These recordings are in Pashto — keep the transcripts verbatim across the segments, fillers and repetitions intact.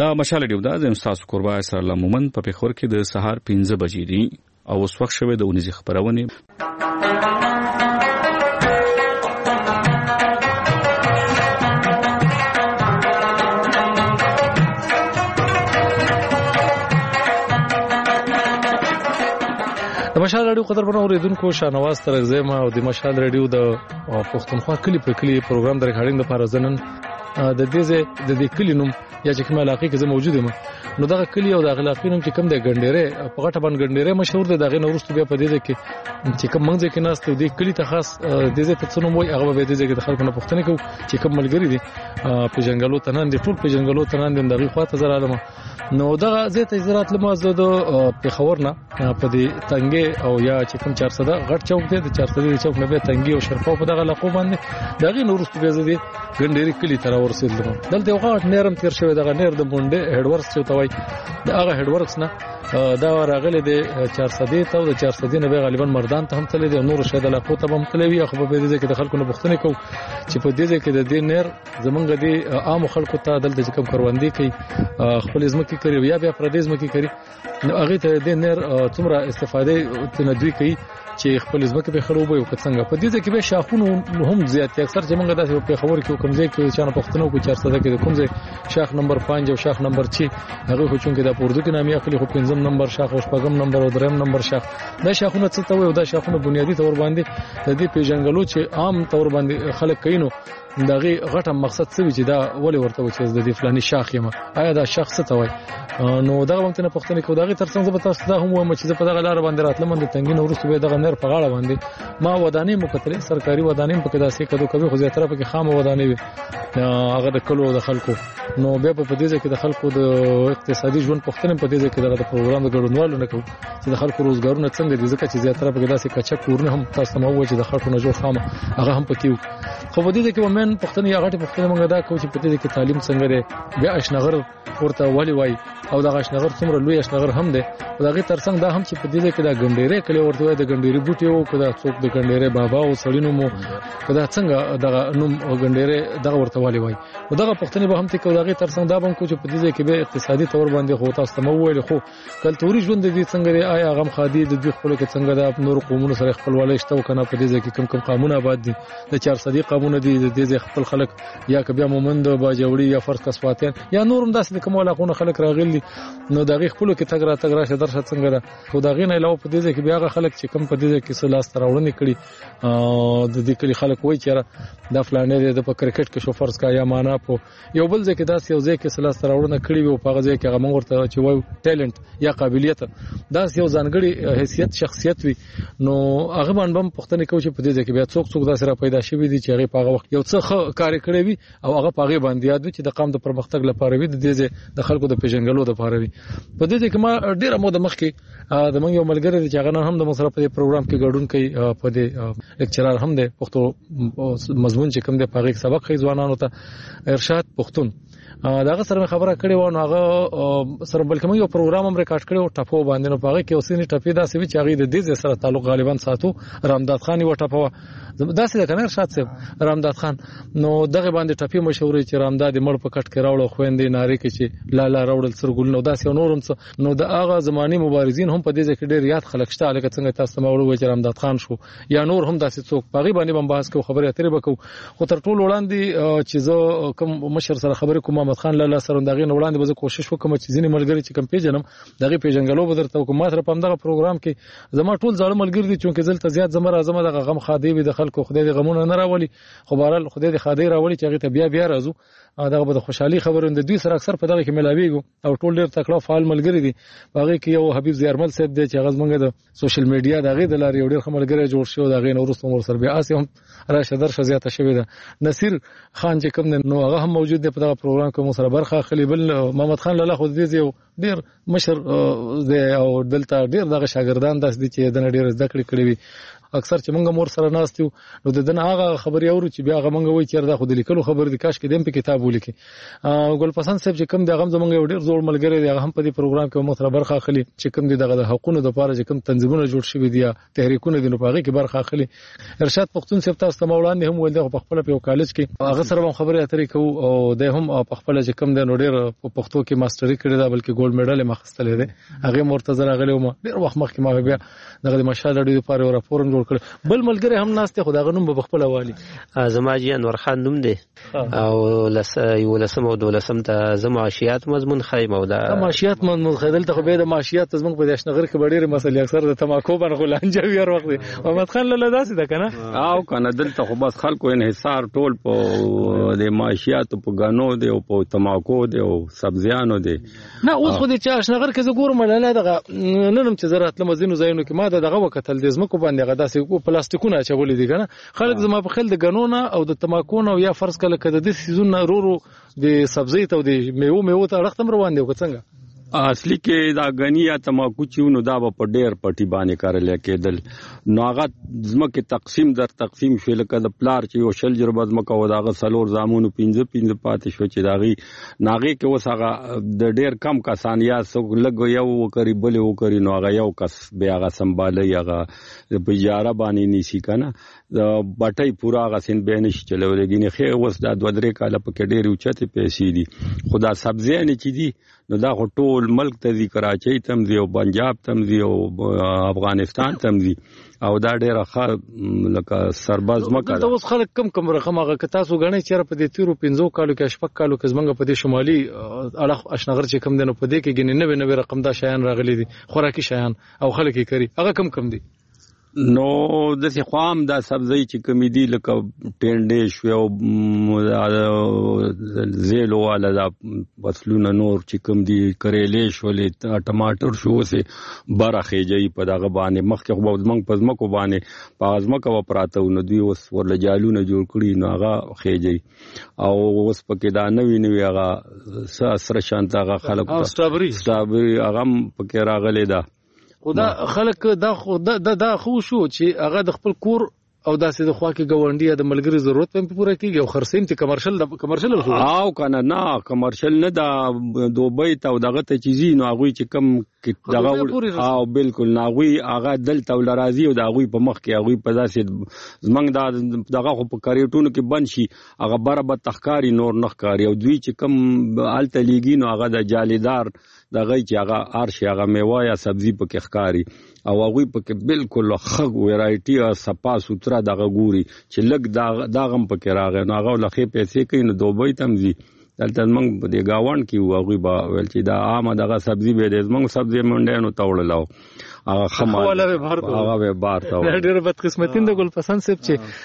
دا مشال ډیو دا د استاد قربا اسر الله مومن په پیښور کې د سهار پنځه بجې دي او اوس وخت شوه د ونیزي خبرونه. د مشال رادیو قدرمنو اوریدونکو شانواز ترغزیمه او د مشال رادیو د پښتونخوا کلی په کلی پروګرام د ریکارډینګ لپاره زنن د دې د دې کلی نوم یا چې کومه علاقې کې زه موجود یم نو دغه کلی او دغه علاقې نوم چې کوم د ګنډېره په غټه باندې ګنډېره مشهور دی دغه نورستو بیا په دې کې چې کوم منځ کې ناس ته د کلی ته خاص د دې ته څنوم وي هغه به دې کې د خلکو نه پوښتنه کوي چې کوم ملګری دي په جنگلو تنان دي ټول په جنگلو تنان دي دغه خواته زرا علمه نو دغه زه ته زراعت لمه زه د پیښور نه په دې تنګي او یا چې کوم چهار سده غټ چوک دی د چهار سده چوک نه به تنګي او شرفاو په دغه علاقو باندې دغه نورستو بیا زه ګنډېری کلی تر ورسېدم دلته یو غاټ نرم تیر شوی دغه نر د بونډه هډ ورکس چې توای د هغه هډ ورکس نه دا راغله د چهار سده ته او د چهار سده نه به غالبا مردان ته هم تللی دی نور شه د علاقو ته هم تللی وي خو په دې کې د خلکو نه پوښتنه کوي چې په دې کې د دې نر زمونږ د عام خلکو ته دلته کوم کاروندې کوي خپل ځمکې کوي یا بیا پردیس ځمکې کوي نو هغه ته د نر څومره استفاده تندوي کوي چې خپل ځمکه به خرابوي او څنګه په دې کې به شاخونه هم زیات اکثر چې موږ داسې په خبر کې کوم ځای کې چې نه پښتنو کو چهار سده کې کوم ځای شاخ نمبر پنځه او شاخ نمبر چې هغه خو چون کې د پوردو کې نامي اخلي خو پنځم نمبر شاخ او شپږم نمبر او دریم نمبر شاخ دا شاخونه څه ته وي او دا شاخونه بنیادی تور باندې د دې پیژنګلو چې عام تور باندې خلک کینو دغه غټه مقصد څه وي چې دا ولې ورته و چې د دې فلاني شاخ یم آیا دا شاخ څه ته وي نو دا وخت نه پښتنه کو دغه ترڅنګ زه به تاسو ته هم وایم چې په دغه لار باندې راتلم د تنګین ورسته به دغه نر په غاړه باندې ما ودانې مکتلې سرکاري ودانې په کې داسې کدو کوي خو زه طرف کې خام ودانې وي هغه د کلو د خلکو نو بیا په دې ځکه د خلکو د اقتصادي ژوند پښتنه په دې ځکه دغه پروګرام د ګډونوالو نه کوي چې د خلکو روزګارونه څنګه دي ځکه چې زه طرف کې داسې کچا کورونه هم تاسو ته مو چې د خلکو نه جوړ خام هغه هم پکې خو په دې کې ومن پښتنه یا غټه پښتنه موږ دا کوي چې په دې کې تعلیم څنګه دی بیا اشنغر ورته والی وای او دا اشنغر څومره لوی اشنغر هم دی او دغه ترڅنګ دا هم چې په دې کې دا ګنډېره کلی ورته وای د ګنډېری بوټي او کدا څوک د ګنډېره بابا او سړینو مو کدا څنګه دغه نوم ګنډېره دغه ورته والی وای او دغه پښتنه به هم ته کو دغه ترڅنګ دا بم کو چې په دې کې به اقتصادي تور باندې خو تاسو ته مو ویل خو کلتوري ژوند دي څنګه دی آیا غم خادي د دوی خپل کې څنګه د نور قومونو سره خپل ولای شته کنه په دې کې کم کم قانون آباد دي د چهار سده قانون دي د دې خپل خلک یا کبیا مومند باجوړي یا فرض کسواتین یا نورم داسې کوم علاقونه خلک راغلي نو دغه خپل کې تګ را تګ راشه درشه څنګه ده خو دغه نه علاوه په دې کې بیا خلک چې کم په دې کې سلاس تراوړنې کړي د دې کلی خلک وایي چې دا فلانه د په کرکټ کې شو فرض کا یا معنا په یو بل ځکه داسې یو ځکه سلاس تراوړنه کړي وي په غزه کې هغه موږ ورته چې وایو ټیلنت یا قابلیت دا یو ځانګړي حیثیت شخصیت وي نو هغه باندې پښتنه کوي چې په دې کې بیا څوک څوک داسې را پیدا شوی دي چې هغه په هغه وخت یو څه کار کړی وي او هغه په هغه باندې یاد وي چې د قام د پرمختګ لپاره وي د دې د خلکو د پیژنګلو لپاره وي په دې کې ما ډیره موده مخکې د موږ یو ملګری چې هغه هم د مصرف په پروګرام کې ګډون کوي په دې لیکچرر هم دی پښتو مضمون چې کوم دی په هغه سبق خې ځوانانو ته ارشاد پښتون داغه سره خبره کړې و نو هغه سره بلکې یو پروګرام هم ریکارډ کړو ټاپو باندې نو هغه کې اوسینی ټاپې داسې وی چې هغه د دې سره تعلق غالبا ساتو رامداد خان و ټاپو داسې د کنه ارشاد صاحب رامداد خان نو دغه باندې ټاپې مشهورې چې رامداد مړ په کټ کې راوړل خويندې ناری کې چې لالا راوړل سرګل نو داسې نورم نو د هغه زماني مبارزین هم په دې ځکه ډېر یاد خلک شته لکه څنګه تاسو مړ و چې رامداد خان شو یا نور هم داسې څوک پاغي باندې بم بحث کو خبره اترې وکړو خو تر ټولو وړاندې چې زه کوم مشر سره خبرې کوم محمد خان لالا سره دغه وړاندې به کوشش وکم چې ځینې ملګری چې کم پیژنم دغه پیژنګلو به درته کوم ما سره په دغه پروګرام کې زما ټول ځاړه ملګری دي چې زلته زیات زما راځم دغه غم خادي وي د خلکو خدای دې غمونه نه راولي خو بهرال خدای دې خادي راولي چې هغه ته بیا بیا راځو دغه به د خوشحالي خبرونه د دوی سره اکثر په دغه کې ملاويږي او ټول ډېر تکړه فعال ملګری دي هغه کې یو حبیب زیارمل صاحب دی چې هغه زمونږ د سوشل میډیا دغه د لارې ډېر خملګری جوړ شو دغه نو ورسته ور سره بیا اسې هم راشه درشه زیاته شوې ده نصیر خان چې کوم نو هغه هم موجود دی په دغه پروګرام کې مو سره برخه اخلي بل محمد خان لاله خو دې یو ډېر مشر دی او دلته ډېر دغه شاګردان داس دي چې د ډېر زده کړې کړې وي اکثر چې موږ مور سره ناستو نو د دنه هغه خبري اورو چې بیا هغه موږ وایي چې دا خو د لیکلو خبر دي کاش کې دیم په کتاب ولیکي ګل پسند صاحب چې کوم دغه زمونږ یو ډیر زوړ ملګری دی هغه هم په دې پروګرام کې مو سره برخه اخلي چې کوم دغه د حقوقو د لپاره چې کوم تنظیمونه جوړ شوي دي تحریکونه دي نو په هغه کې برخه اخلي ارشاد پښتون صاحب تاسو ته وړاندې هم ویل د په خپل په کالج کې هغه سره خبرې اترې کوو او د هم په خپل خپل چې کم دی نو ډیر په پښتو کې ماستری کړی دا بلکې ګولډ میډل یې مخستلې دی هغه مرتضی راغلی و ډیر وخت مخکې ما بیا دغه د مشال رادیو لپاره یو راپور جوړ کړ بل ملګری هم ناست خو دا غنوم په خپل حوالی زما جی انور خان نوم دی او لس یو لسم او دولسم ته زماشيات مضمون خایم او دا معاشيات مضمون خیدل ته به د معاشيات زموږ په دشنغر کې ډېرې مسلې اکثر د تماکو باندې غلانجوي هر وخت محمد خان له داسې ده کنه او کنه دلته خو بس خلکو انحصار ټول په د معاشيات په غنو دی او په تماکو دی او سبزیانو دی نه اوس خو د چا شنغر کې زګور مله دغه ننم چې زراعت لمزینو زینو کې ما دغه وکتل د زمکو باندې غدا سې پلاستیکونه چولې دي کنه خلک زما په خل د غنونه او د تماکو او یا فرض کله کده د سيزون رورو د سبزی ته د میوه میوه ته رختم روان دی وڅنګه اصلي کې دا غنی یا تماکو چې نو دا په ډېر پټي باندې کارل کېدل نو هغه زمکه تقسیم در تقسیم شو لکه د پلار چې یو شل جربه زمکه و داغه سلور زامونو پنځه پنځه پاتې شو چې داغي ناغه کې اوس هغه د ډېر کم کسان یا سو لګ یو وکړي بل وکړي نو هغه یو کس بیا هغه سنبالي هغه په اجاره باندې نیسی کنه د بټي پورا هغه سین بینش چلولګینه خې اوس دا دوه درې کاله په کې ډېر اوچته پیسې دي خدا سبزی نه چي دي نو دا ټول ملک ته دي کراچۍ تم دي او پنجاب تم دي او افغانستان تم دي او دا ډېر ښه لکه سرباز مکه دا اوس خلک کم کم رقم هغه که تاسو غنئ چې په دې تیرو پنځو کالو کې شپږ کالو کې زمونږ په دې شمالي اړخ اشنغر چې کم دي نو په دې کې ګنې نوې نوې رقم دا شیان راغلي دي خوراکي شیان او خلک یې کوي هغه کم کم دي نو د څه خام دا سبزی چې کمیدي لکه ټینډې شو او زیلو والا دا فصلونه نور چې کم دي کریلې شولې ټماټر شو سه برخه جاي په دغه باندې مخکې خو موږ په ځمکو باندې په ځمکو پراته نو دوی اوس ورل جالونه جوړ کړي نو هغه خېجي او اوس پکې دا نوی نوی هغه سره شانت هغه خلک سترابري سترابري هغه پکې راغلي دا خدا خلک دا خو دا دا خو شو چې هغه د خپل کور او داسې د خوا کې ګاونډي د ملګری ضرورت هم پوره کیږي او خرڅیم ته کمرشل د کمرشل خو او کنه نه کمرشل نه دا دوبۍ ته او دغه ته چیزي نو هغه چې کم دغه او بالکل ناغوي هغه دلته ولرازي او دغه په مخ کې هغه په داسې زمنګ دا دغه خو په کریټونو کې بند شي هغه برابر تخکاری نور نخکاری او دوی چې کم الته لیګي نو هغه د جالیدار دغه چې هغه ارشي هغه میوه یا سبزی پکې ښکاری او هغه پکې بالکل خغ ویرایټي او صفا سوتره دغه ګوري چې لګ دا داغم پکې راغی نو هغه لخې پیسې کوي نو دوبۍ تمزي دلته موږ په دې گاوند کې هغه با ول چې دا عام دغه سبزی به دې موږ سبزی منډه نو تاوړلاو هغه خماله هغه به بار تا ډېر بد قسمتین د ګل پسند سپ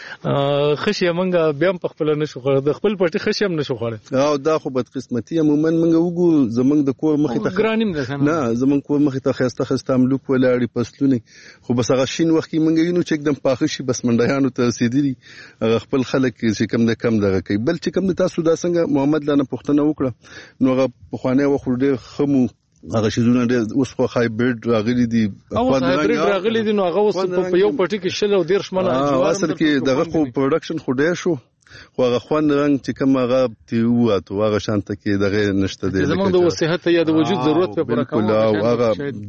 چې خشي موږ بیا په خپل نشو خور د خپل پټي خشي هم نشو خور او دا خو بد قسمتي عموما موږ وګورو زمنګ د کور مخې ته ګرانیم ده نه زمنګ کور مخې ته خسته خسته ملوک ولاړی پسلونه خو بس هغه شین وخت کې موږ یو چې एकदम پاخه شي بس منډیانو ته رسیدلی هغه خپل خلک چې کم نه کم دغه کوي بل چې کم تاسو دا څنګه محمد لانه پښتنه وکړه نو هغه په خوانه وخت ډېر خمو هغه شیزونه ډېر اوس خو هایبرید راغلي دي او هایبرید راغلي دي نو هغه اوس په یو پټي کې شل او ډېر شمنه اصل کې دغه خو پروډکشن خو ډېر شو خو هغه خوان رنګ چې کوم هغه تیواتو هغه شانته کې دغه نشته دی زمونږ د صحت یا د وجود ضرورت په پوره کول او هغه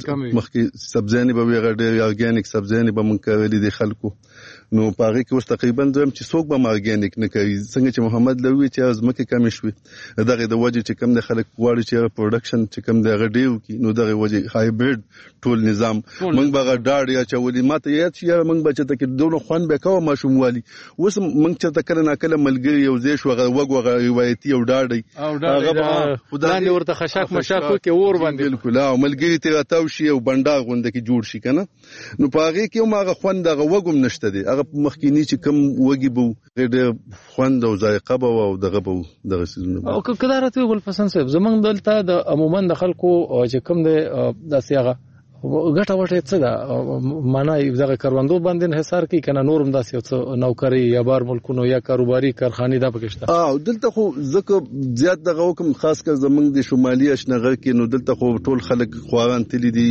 مخکې سبزیانې به هغه ډېر ارګانیک سبزیانې به مونږ کولې دي خلکو نو پاره کې اوس تقریبا دویم چې څوک به ارګانیک نه کوي څنګه چې محمد لوی چې از مکه کم شوي دغه د وجه چې کم د خلک غواړي چې پروډکشن چې کم د غډیو کې نو دغه وجه هایبرید ټول نظام مونږ به ډاډ یا چولې ماته یاد شي مونږ به چې تک دونه خوان به کوه ماشوم والی اوس مونږ چې تک نه کله ملګری یو ځای شو وګ روایتي او ډاډي هغه خدای ورته خشاک مشاک کې اور باندې بالکل او ملګری ته راتاو شي او بنډار غونډه کې جوړ شي کنه نو پاره کې ماغه خوان دغه وګم نشته دی هغه مخکینی چې کم وګي بو ډېر خوند او ذایقه بو او دغه بو دغه سيزونه او کله راته ګل پسند صاحب زمنګ دلته د عموما د خلکو چې کم د داسيغه ګټه وټه څه ده معنی دغه کاروندو باندې انحصار کوي کنه نورم داسې څه نوکری یا بار ملکونو یا کاروباري کارخانه دا پکشته او دلته خو ځکه زیات دغه حکم خاص کر زمنګ د شمالي اشنغر کې نو دلته خو ټول خلک خواران تللی دي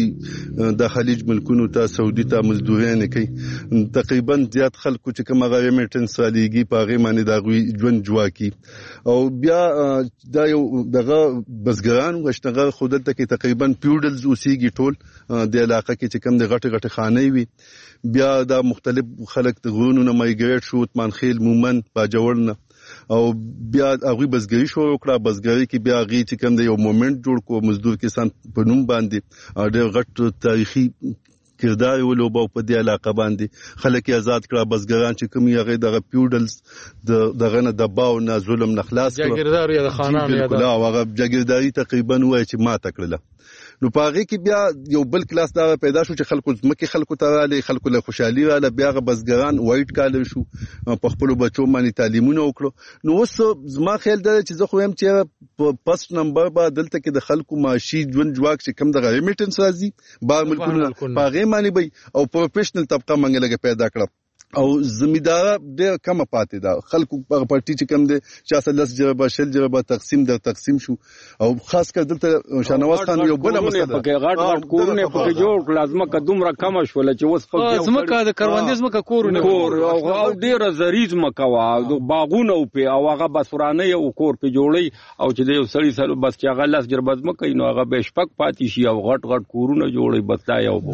د خلیج ملکونو ته سعودي ته مزدورین کوي تقریبا زیات خلکو چې کوم غوړي میټن ساليږي په غي معنی دا غوي ژوند جوا کی او بیا دا یو دغه بزګران وشتغل خو دلته کې تقریبا پیوډلز اوسېږي ټول د علاقه کې چې کوم د غټه غټه خانې وي بیا دا مختلف خلک د غرونو نه مایګریټ شو تمان خیل مومن باجوړ نه او بیا هغه بزګری شروع کړه. بزګری کې بیا هغه چې کوم د یو مومنت جوړ کو مزدور کسان په نوم باندې ډېر غټ تاریخي کردار ولوبو په دې علاقه باندې خلک آزاد کړه. بزګران چې کوم یغه دغه پیوډلز د دغه نه دباو نه ظلم نه خلاص کړه. جګیردار یا د خانانو یا د هغه جګیرداری تقریبا وای چې ما تکړه. نو پاره کې بیا یو بل کلاس دا پیدا شو چې خلکو مکه خلکو ته رااله خلکو له خوشحالي رااله. بیا بزګران وایټ کالر شو په خپل بچو باندې تعلیمونه وکړو. نو اوس زما خیال دا چې زه خو هم چې په پست نمبر با دلته کې د خلکو معاشي ژوند جواک چې کم د ریمیټنس راځي بار ملکونه پاره باندې بي او پروفیشنل طبقه منګه لګه پیدا کړه او زمیدار ډېر کم پاتې دا خلکو په پارټي چې کم دي چې اصل لس جربه شل جربه تقسیم در تقسیم شو. او خاص کر دلته شاهنواز خان یو بل مسله پکې غټ غټ کورونه پکې جوړ کړل. ازمکه دومره کم شول چې اوس پکې ازمکه د کروندې ازمکه کورونه کور او ډېر زریز مکوا باغونه او او هغه بسورانه یو کور په جوړي او چې د یو سړي سره بس چې هغه لس جربه ازمکه نو هغه به شپک پاتې شي او غټ غټ کورونه جوړي بس دا یو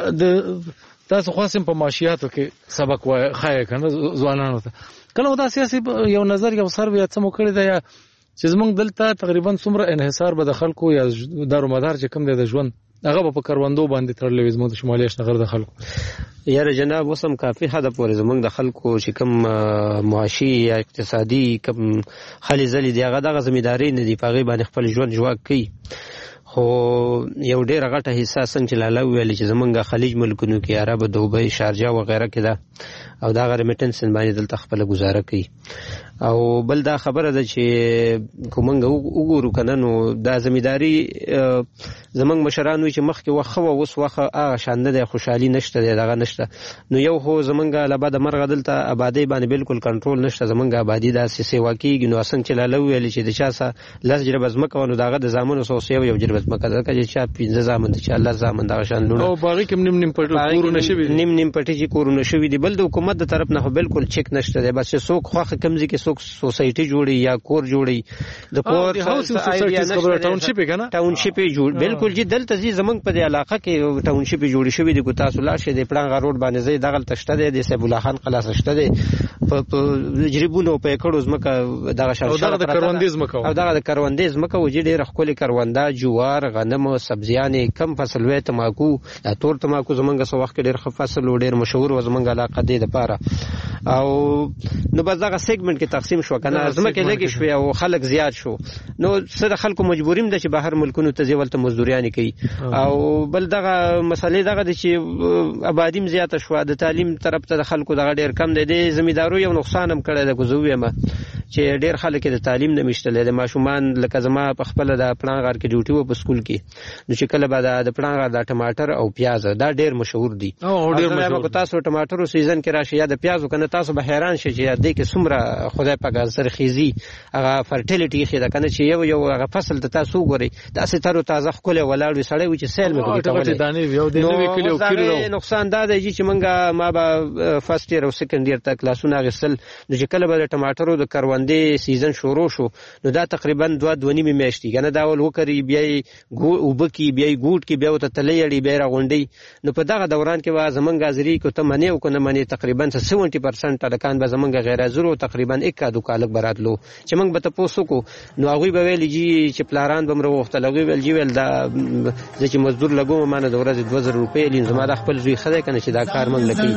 د تاسو خاصم په معاشياتو کې سبق وای خای کنه ځوانانو ته کله دا سیاسي یو نظر یو سروي څه مو کړی دا چې زمونږ دلته تقریبا څومره انحصار به د خلکو یا دارو مدار چې کم دی د ژوند هغه په کروندو باندې تړلې زموږ د شمالي اشنغر د خلکو یاره جناب وسم کافي حد پورې زمونږ د خلکو چې کم معاشي یا اقتصادي کم خالي زلي دی هغه د ځمېداري نه دی پاغي باندې خپل ژوند جواک کوي. خو یو ډېر غټه حصہ څنګه چې لاله ویل چې زمونږ خلیج ملکونو کې عرب دوبۍ شارجه و غیره کې ده او دا غیر میټنسن باندې دلته خپل گزاره کوي. او بل دا خبره ده چې کومنګ وګورو کنه نو دا زمیداری زمونږ مشرانو چې مخکې وخه او اوس وخه هغه شان ده خوشحالي نشته دغه نشته. نو یو خو زمونږ لبا د مرغ دلته آبادی باندې بالکل کنټرول نشته. زمونږ آبادی دا سیسه واکیږي نو څنګه چې لاله ویل چې د چا سره لاس جرب ازمکه نو دغه د زامنو سوسیو یو جرب مکه دا چې چا پینځه زامن دي چې الله زامن دا شان لونه او باغی کوم نیم نیم پټ کورونه شوی نیم نیم پټی چې کورونه شوی دي. بل د حکومت د طرف نه بالکل چیک نشته دی. بس څوک خوخه کمزې کې څوک سوسایټي جوړي یا کور جوړي د کور هاوسینګ سوسایټیز خبره ټاونشیپ کنه ټاونشیپ جوړ بالکل چې دلته زی زمنګ په دې علاقه کې ټاونشیپ جوړی شوی دی. کو تاسو لا شه د پړنګ روډ باندې زی دغه تشته دی د سیب الله خان خلاص شته دی په جریبونو په کړو زمکه دغه شرشره د کروندیز مکو او دغه د کروندیز مکو چې ډېر خپل کروندا جوار غنم سبزیانې کم فصل وې تماکو د تور تماکو زمونږ سو وخت ډېر ښه فصل و ډېر مشهور و زمونږ علاقه دی د پاره. او نو بس دغه سیګمنټ کې تقسیم شو کنه زمکه لګي شو او خلک زیات شو. نو سره خلکو مجبوریم ده چې بهر ملکونو ته ځولته مزدوریان کوي. او بل دغه مسلې دغه چې آبادیم زیات شو د تعلیم طرف ته خلکو دغه ډېر کم دی. د زمیدارو یو نقصان هم کړی د کوزوې ما چې ډېر خلک د تعلیم نه مشتل د ماشومان لکه زما په خپل د پړنګار کې ډیوټي و په سکول کې نو چې کله به د پړنګار د ټماټر او پیاز دا ډېر مشهور دي. او ډېر مشهور تاسو ټماټر سیزن کې راشي یا د پیازو کنه تاسو به حیران شئ چې دې کې څومره خدای پاک سرخیزي هغه فرټیلیټي خې دا کنه چې یو یو هغه فصل ته تاسو ګوري دا ستارو تازه خپل ولاړ وي سړی و چې سیل مې کوي دانې یو د نوې کلیو کړو. نقصان دا دی چې منګه ما به فرست ایئر او سیکنډ ایئر تک کلاسونه غسل نو چې کله به ټماټرو د کروندې سیزن شروع شو نو دا تقریبا دوه دوه نیمه میاشتې کنه دا ول وکړي بیا وبکی بیا ګوټ کې بیا وته تلې اړي بیا راغونډي. نو په دغه دوران کې وا زمونږ غازری کو ته منی او کنه منی تقریبا سبعین پرسنټ الکان به زمونږ غیر حاضر تقریبا یک دو کالک براتلو چې موږ به تاسو کو نو هغه به ویل جی چې پلاران بمره وخت لګوي ول جی ول دا چې مزدور لګو مانه د ورځې دوه زره روپۍ لین زما د خپل زوی خدای کنه چې دا کار موږ لکې.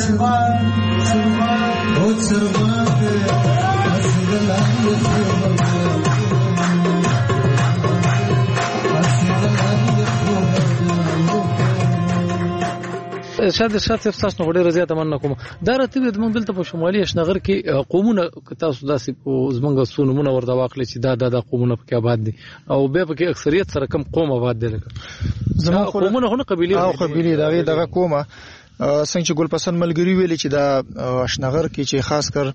شاید شاید تاسو نو ډیره زیاته مننه کوم دا راته د موږ دلته په شمالي اشنغر کې قومونه تاسو داسې زمونږ سونمونه ورته واخلې چې دا دا قومونه پکې آباد دي او به پکې اکثریت سره کم قوم آباد دي لکه زموږ قومونه هونه قبيله او قبيله دغه دغه قومه څنګه چې ګلپسند ملګری ویل چې دا اشنغر کې چې خاص کر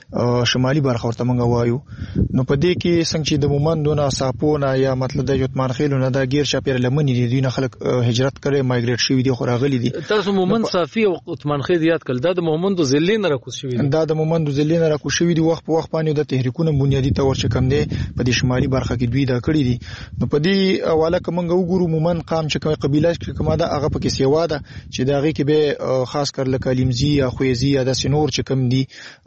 شمالي برخه ورته مونږ وایو نو په دې کې څنګه چې د مومندونه صاپونه یا مطلب د یوتمان خېلونه دا غیر شاپیر لمنې دي دوی نه خلک هجرت کړي مایګریټ شوی دي خو راغلي دي تاسو مومند صافي او یوتمان خې یاد کړل دا د مومندو ذلین راکوس شوی دي دا د مومندو ذلین راکوس شوی دي وخت په وخت باندې د تحریکونو بنیادی تور چې کم دي په دې شمالي برخه کې دوی دا کړی دي نو په دې حواله کومه وګورو مومند قام چې کومه قبيله کې کومه دا هغه پکې سیوا ده چې دا غي کې به خاص کر لکه لیمزی یا خویزی یا د سنور چې کم دي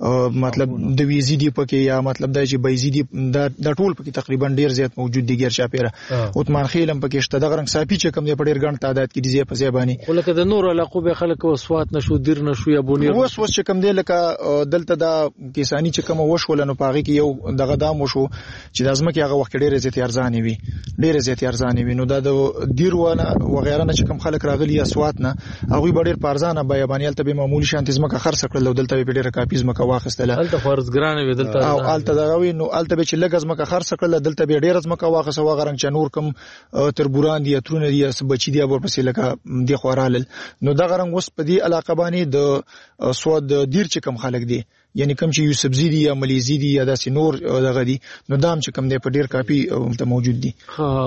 مطلب د ویزی دی پکې یا مطلب دا چې بایزیدی دا د ټول پکې تقریبا ډیر زیات موجود دي غیر شاپیره عثمان خیلم پکې شته د غرنګ صافي چې کم دی په ډیر ګڼ تعداد کې دي زی په زیبانی ولکه د نور علاقو به خلک وسوات نشو دیر نشو یا بونیر وس وس چې کم دی لکه دلته دا کیسانی چې کم وشول نو پاغي کې یو دغه دام وشو چې د ازمکه هغه وخت ډیر زیات ارزانه وي ډیر زیات ارزانه وي نو دا د دیر ونه وغیرہ نه چې کم خلک راغلي اسوات نه هغه ډیر پارزانه بیابانیل ته به معمولی شانت زمکه خرڅ کړل دلته به ډیره کاپیز مکه واخستله دلته فرضګرانه وي دلته او الته دغه نو الته به چې لګز مکه خرڅ کړل دلته به ډیره زمکه واخصه وغرنګ چې نور کم تربوران دي ترونه دي بچی دي ور پسې لکه دی خورال نو دغه رنګ وس په دې علاقه باندې د سواد دیر چې کم خلک دي یعنی کم چې یو سبزیدي یا ملیزي دي یا داسې نور دغه دي نو دام چې کم دی په ډیر کافي ته موجود دي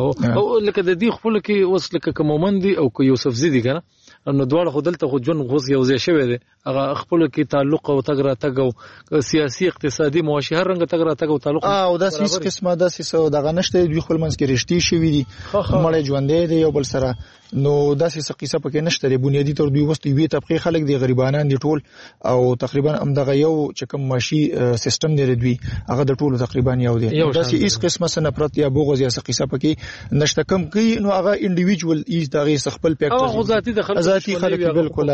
او لکه د دې خپل کې وس لکه کومومن دي او یو سبزیدي کنه نو دواړه خو دلته خو جون غوس یو ځای شوی دی هغه خپل کې تعلق او تګ را تګ او سیاسي اقتصادي معاشي هر رنګ تګ را تګ او تعلق او د سیس قسمه د سیس دغه نشته دوی خپل منځ کې رښتې شوی دي مړ ژوندې دي یو بل سره نو د سیس قصه پکې نشته دی بنیادی تر دوی وستې وی طبقه خلک دي غریبانان دي ټول او تقریبا هم دغه یو چې کوم ماشي سیستم دی دوی هغه د ټولو تقریبا یو دی د سیس قسمه سره پرت یا بوغز یا قصه پکې نشته کم کوي نو هغه انډیویډوال ایز دغه خپل پیکټ او ذاتی د خلک ذاتی خلک بالکل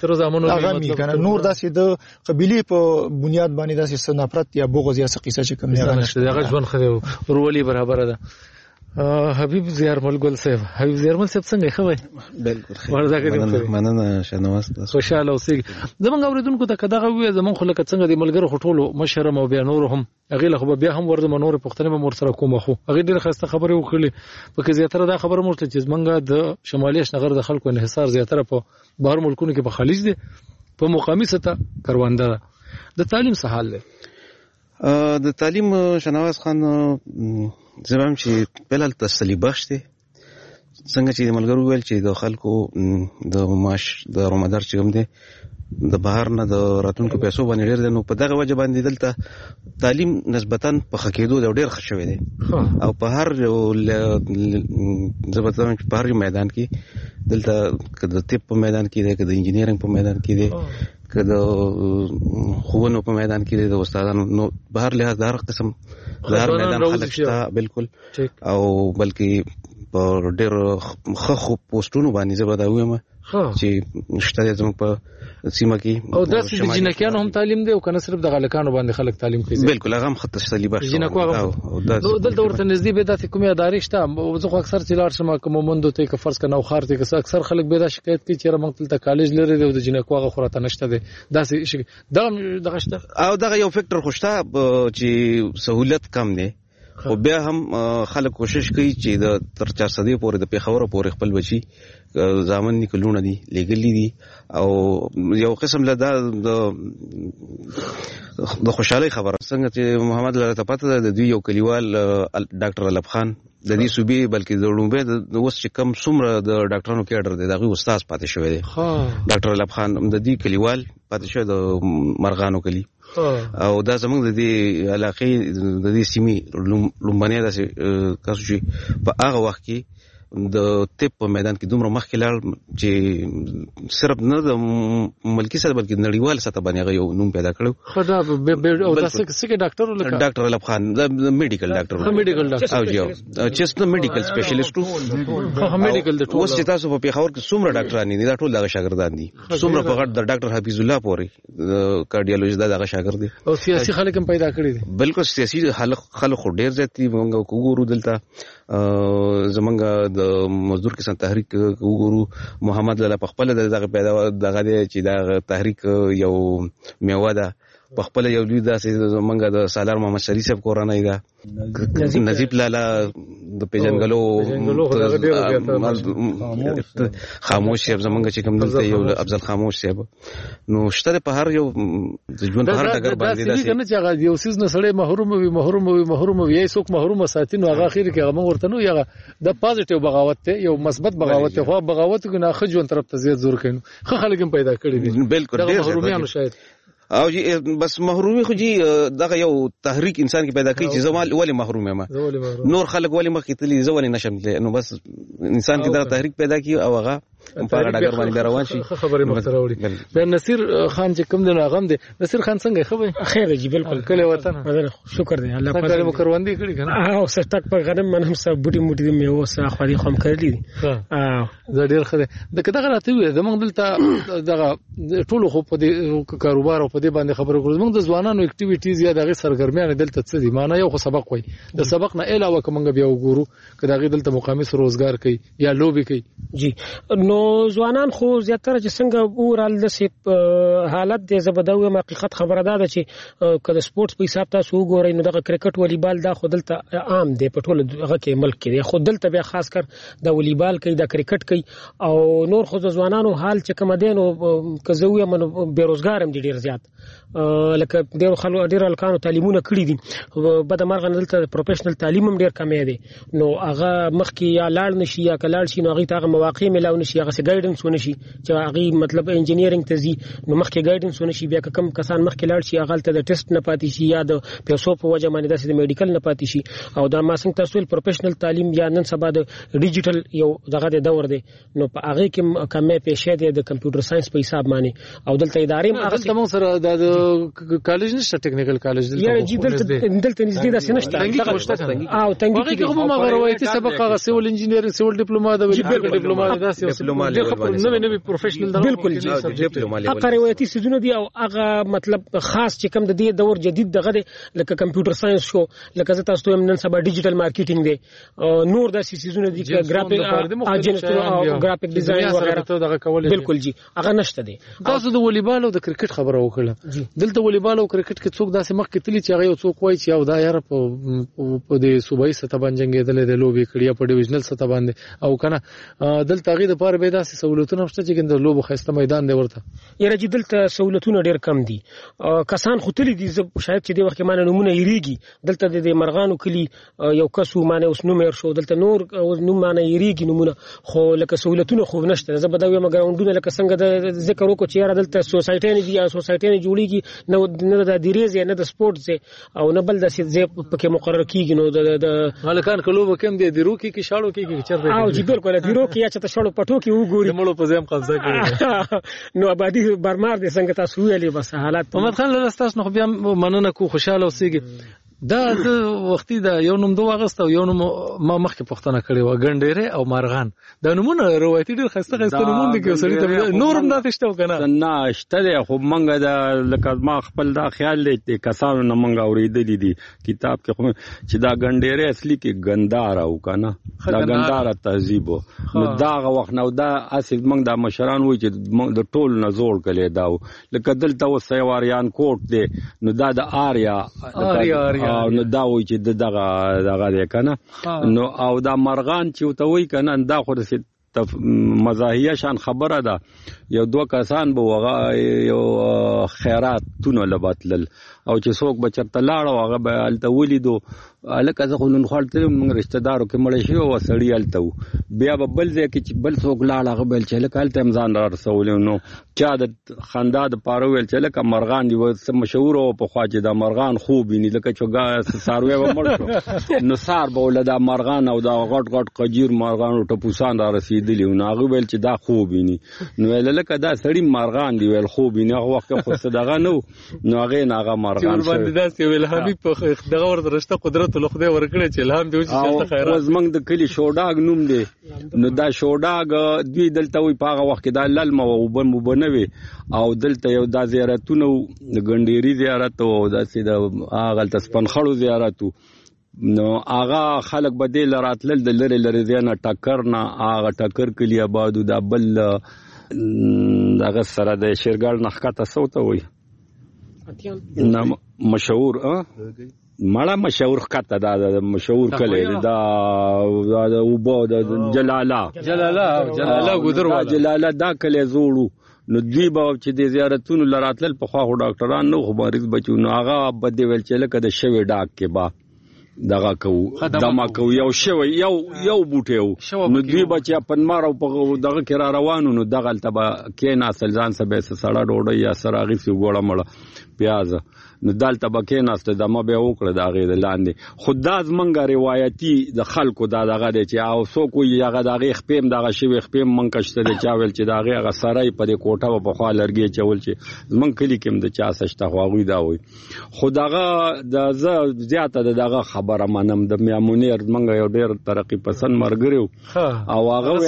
هغه نور داسې د قبيله په بنیاد باندې داسې سنافرت یا بغض یا قصه چې کوم نه نشته هغه ژوند خو ورولي برابر ده حبیب زیارمل ګل صاحب حبیب زیارمل صاحب څنګه خوي بالکل ورته کې مننه شنواس خوشاله اوسئ زمونږ اوریدونکو ته کداغه وي زمونږ خلک څنګه د ملګرو خټولو مشرم او بیا نور هم هغه له خو بیا هم ورته منور پښتنه به مر سره کومه خو هغه ډیره خسته خبره وکړي په زیاتره دا خبره مرته چې زمونږ د شمالي اشنغر د خلکو انحصار زیاتره په بهر ملکونو کې په خلیج دي په مقامی سطح کروانده د تعلیم څه حال دی د تعلیم شنواس خان زمام چې بلل تسلی بخش دي څنګه چې ملګرو ویل چې د خلکو د معاش د رومدار چې کوم دي د بهر نه د راتونکو پیسو باندې ډېر دي نو په دغه وجه باندې دلته تعلیم نسبتاً په خکېدو د ډېر ښه شوی دی او په هر زبردست په هر میدان کې دلته که د طب په میدان کې دی که د انجینیرینګ په میدان کې دی که د ښوونو په میدان کې دی د استادانو نو په هر لحاظ د هر قسم د هر میدان خلک شته بالکل او بلکې په ډېر ښه ښه پوسټونو باندې زه به دا ووایم چې شته زموږ په سیمه کې او داسې د جنکیانو هم تعلیم دی او کنه صرف د غلکانو باندې خلک تعلیم کوي بالکل هغه هم خط تسلی بخش جنکو هغه دلته ورته نږدې به داسې کومه ادارې شته زه خو اکثر چې لاړ شم کوم مومندو ته که فرض کنه او خار ته که اکثر خلک به دا شکایت کوي چې موږ تل کالج لري دی او د جنکو هغه خورته نشته دی داسې دا دغه شته او دغه یو فیکټر خوشته چې سہولت کم دی او بیا هم خلک کوشش کوي چې د تر چار صدې پورې د پیښور پورې خپل بچي ځامن نکلونه دي لګلې دي او یو قسم له دا د خوشحالي خبره څنګه چې محمد الله تپاته د دوی یو کلیوال ډاکټر الف خان د دې صوبې بلکې د لومبه د اوس چې کم څومره د ډاکټرانو کېډر دی دغه استاد پاتې شوی دی ډاکټر الف خان د دې کلیوال پاتې شوی د مرغانو کلی او دا زمونږ د دې علاقې د دې سیمې لومبنه داسې کاسو چې په هغه وخت کې د طب په میدان کې دومره مخکې لاړ چې صرف نه د ملکی سره بلکې نړیوال سطح باندې هغه یو نوم پیدا کړو. خو دا او تاسو کې ډاکټر ولکه ډاکټر الف خان د میډیکل ډاکټر میډیکل ډاکټر او جی چې د میډیکل سپیشلیسټ خو میډیکل د ټول اوس چې تاسو په پیښور کې څومره ډاکټران دي دا ټول دغه شاګردان دي. څومره په غټ د ډاکټر حفیظ الله پورې کارډیالوجي دا دغه شاګرد دي. او سیاسي خلک هم پیدا کړی دي. بالکل سیاسي خلک خلک ډېر زیات دي. موږ وګورو دلته زمونږ د مزدور کسان تحریک وګورو محمد لاله په خپل دغه پیدا دغه چې دا تحریک یو میوه ده په خپل یو لوی داسې زمونږ د سالار محمد شریف صاحب کورنۍ ده نجیب لاله د پیژنګلو خاموش صاحب زمونږ چې کوم دلته یو افضل خاموش صاحب نو شته په هر یو ژوند په هر ډګر باندې داسې کنه چې هغه یو سیز نه سړی محروم وي محروم وي محروم وي یې څوک محروم ساتي نو هغه اخر کې هغه ورته نو یغه د پازیټیو بغاوت ته یو مثبت بغاوت ته خو بغاوت کو نه خجون طرف ته زیات زور کین خو خلک هم پیدا کړی دي. بالکل ډیر محرومیانو شاید او جی بس محرومي خو جی دغه یو تحریک انسان کې پیدا کوي چې زمال ولی محروم یم نور خلک ولی مخ کتلی زولې نشم نو بس انسان کې دا تحریک پیدا کی او هغه په اړه ډاګر باندې روان شي. خبرې مختره وړي د نصیر خان چې کوم د هغه دی نصیر خان څنګه خبرې خیر جی بالکل کله وطن شکر دی الله پاک څنګه مکروندي کړی کنه او سټک په غنم منم سب بوټي موټي مې وسه خو دې خام کړی دي اه زه ډیر خره د کده غراته وي د موږ دلته دغه ټولو خو په دې کاروبار او په دې باندې خبرو کوو موږ د ځوانانو اکټیویټیز یا دغه سرګرمیان دلته څه دي معنی یو خو سبق وای د سبق نه علاوه کومه بیا وګورو کدا غي دلته مقامی روزګار کوي یا لوبي کوي جی نو ځوانان خو زیاتره چې څنګه اورال د سپ حالت د زبدوي حقیقت خبره ده چې کله سپورتس په حساب تاسو وګورئ نو د کرکټ والیبال دا خو دلته عام دی په ټول هغه کې ملک کې خو دلته بیا خاص کر د والیبال کوي د کرکټ کوي او نور خو د ځوانانو حال چې کوم دي نو کزوی من بیروزګار هم دي ډیر زیات لکه ډیر خلکو ډیر الکانو تعلیمونه کړی دي بد مرغه دلته پروفیشنل تعلیم هم ډیر کم دی نو هغه مخکې یا لاړ نشي یا کلاړ شي نو هغه ته مواقع ملاو نشي هغه ګایډنس ونه شي چې هغه مطلب انجینیرینګ ته زی نو مخکې ګایډنس ونه شي بیا کوم کسان مخکې لاړ شي هغه ته د ټیسټ نه پاتې شي یا د پیسو په وجه باندې د میډیکل نه پاتې شي او دا ما څنګه تاسو پروفیشنل تعلیم یا نن سبا د ډیجیټل یو دغه د دور دی نو په هغه کې کمه پېښه دی د کمپیوټر ساينس په حساب باندې او دلته ادارې هغه تمام سره د کالج نشته ټیکنیکل کالج دلته یا جی دلته دلته نږدې ده سنشته او تنګي کې کومه روایتي سبق هغه سیول انجینیرینګ سیول ډیپلوما د ډیپلوما د ډیپلوما نوې نوې پروفیشنل بالکل جی هغه روایتي سيزونه دي او هغه مطلب خاص چې کوم د دې دور جدید دغه لکه کمپیوټر ساينس شو لکه زه تاسو ته نن سبا ډیجیټل مارکیټینګ دی نور د سيزونه دي ګرافیک اجنټ او ګرافیک ډیزاین وغیرہ بالکل جی هغه نشته دي. تاسو د والیبال او د کرکټ خبره وکړه دلته والیبال او کرکټ کې څوک داسې مخ کې تلی چې هغه څوک وایي چې او دا یاره په د صوبایي سطح باندې جنګېدل د لوبي کړیا په ډیویژنل سطح باندې او کنه دلته هغه د پاره به داسې سہولتونه شته چې د لوبو خسته میدان دی ورته یره چې دلته سہولتونه ډېر کم دي کسان خو تلی دي شاید چې د وخت کې معنی نمونه یریږي دلته د مرغانو کلی یو کسو معنی اوس نوم ير شو دلته نور نوم معنی یریږي نمونه خو لکه سہولتونه خو نشته زه بدوي مګراوندونه لکه څنګه د ذکر وکړو چې یاره دلته سوسایټي نه دي یا سوسایټي نه جوړیږي نو نه د دیریز نه د سپورټ او نه بل د سي پکې مقرر کیږي نو د مالکان کلو وکم دي د روکي کې شاړو کې کې چرته او جی بالکل د روکي یا چې شاړو پټو کې وګوري مړو په ځم قبضه کوي نو آبادی برمار دي څنګه تاسو ویلې بس حالات محمد خان له تاسو نو بیا مننه کو خوشاله اوسېږي دا د وختي دا یو نوم دوه اگست او یو نوم ما مخکې پښتنه کړی و ګنډېره او مارغان دا نومونه روایتي ډېر خسته خسته نومونه دي چې سړی ته نورم نه تشته کنه نه شته خو منګه دا لکه ما خپل دا خیال لې کسانو نه منګه اورېدلې دي کتاب کې خو چې دا ګنډېره اصلي کې ګندار او کنه دا ګندار تهذیب نو دا وخت نو دا اصل منګه د مشران وای چې د ټول نه زوړ کړي دا لکه دلته وسایواریان کوټ دی نو دا د آریا آریا او نو دا وای چې دغه دغه دی کنه نو او دا مرغان چې وته وای کنه دا خو د مزاحیه شان خبره ده یو دوه کسان به وغه یو خیرات تونه لباتل او چې څوک به چرته لاړ هغه به هلته ولیدو هلکه زه خو نن خوا تللی وم موږ رشته دارو کې مړی شوی وه سړي هلته و بیا به بل ځای کې چې بل څوک لاړ هغه به ویل چې هلکه هلته هم ځان را رسولی نو چا د خندا دپاره وویل چې هلکه مرغان دي څه مشهوره وه پخوا چې دا مرغان خوب ویني لکه چې څاروی به مړ شو نو سهار به له دا مرغان او دا غټ غټ قجیر مرغان او ټپوسان را رسېدلي وو نو هغوی ویل چې دا خوب ویني نو ویل هلکه دا سړي مرغان دي ویل خوب ویني هغه وخت کې خو څه دغه نه و نو هغې نه هغه مرغان شوی باندې داسې یو الهامي په دغه ورته رشته قدرت له خدای ورکړی چې الهام دې وشي چې خیرات اوس موږ د کلي شوډاګ نوم دی نو دا شوډاګ دوی دلته وي په هغه وخت کې دا للمه وه اوبه موبه نه وې او دلته یو دا زیارتونه وو د ګنډېري زیارت و او داسې د هغه هلته سپنخړو زیارت و نو هغه خلک به دې له راتلل د لرې لرې ځای نه ټکر نه هغه ټکر کلي آباد و دا بل دغه سره د شیرګاړ نه ښکته څه ورته وایي مشهور مړه مشهور ښکته دا د مشهور کلی دا د اوبه د جلاله جلاله جلاله ګودر جلاله دا کلی زوړ نو دوی به چې د زیارتونو له راتلل پخوا خو ډاکټران نه خو مریض بچو نو هغه به دې ویل چې لکه د شوي ډاک کې به دغه کوو دمه کوو یو شوی یو یو بوټی و نو دوی به چې پنمار او په دغه کې را روانو نو دغه هلته به کېناستل ځان څه به یې څه سړه ډوډۍ یا څه راغېستي ګوړه مړه پیازه نو دلته به کېناسته دمه به یې وکړه د هغې د لاندې خو دا زمونږ روایتي د خلکو دا دغه دی چې او څوک وایي هغه د هغې خپې هم دغه شوي خپې هم مونږ کشته دی چا ویل چې د هغې هغه سری په دې کوټه به پخوا لرګي اچول چې زمونږ کلي کې هم د چا څه شته خو هغوی دا وایي خو دغه د زه زیاته د دغه خبره منم د میامونیر زمونږ یو ډېر ترقي پسند ملګری و او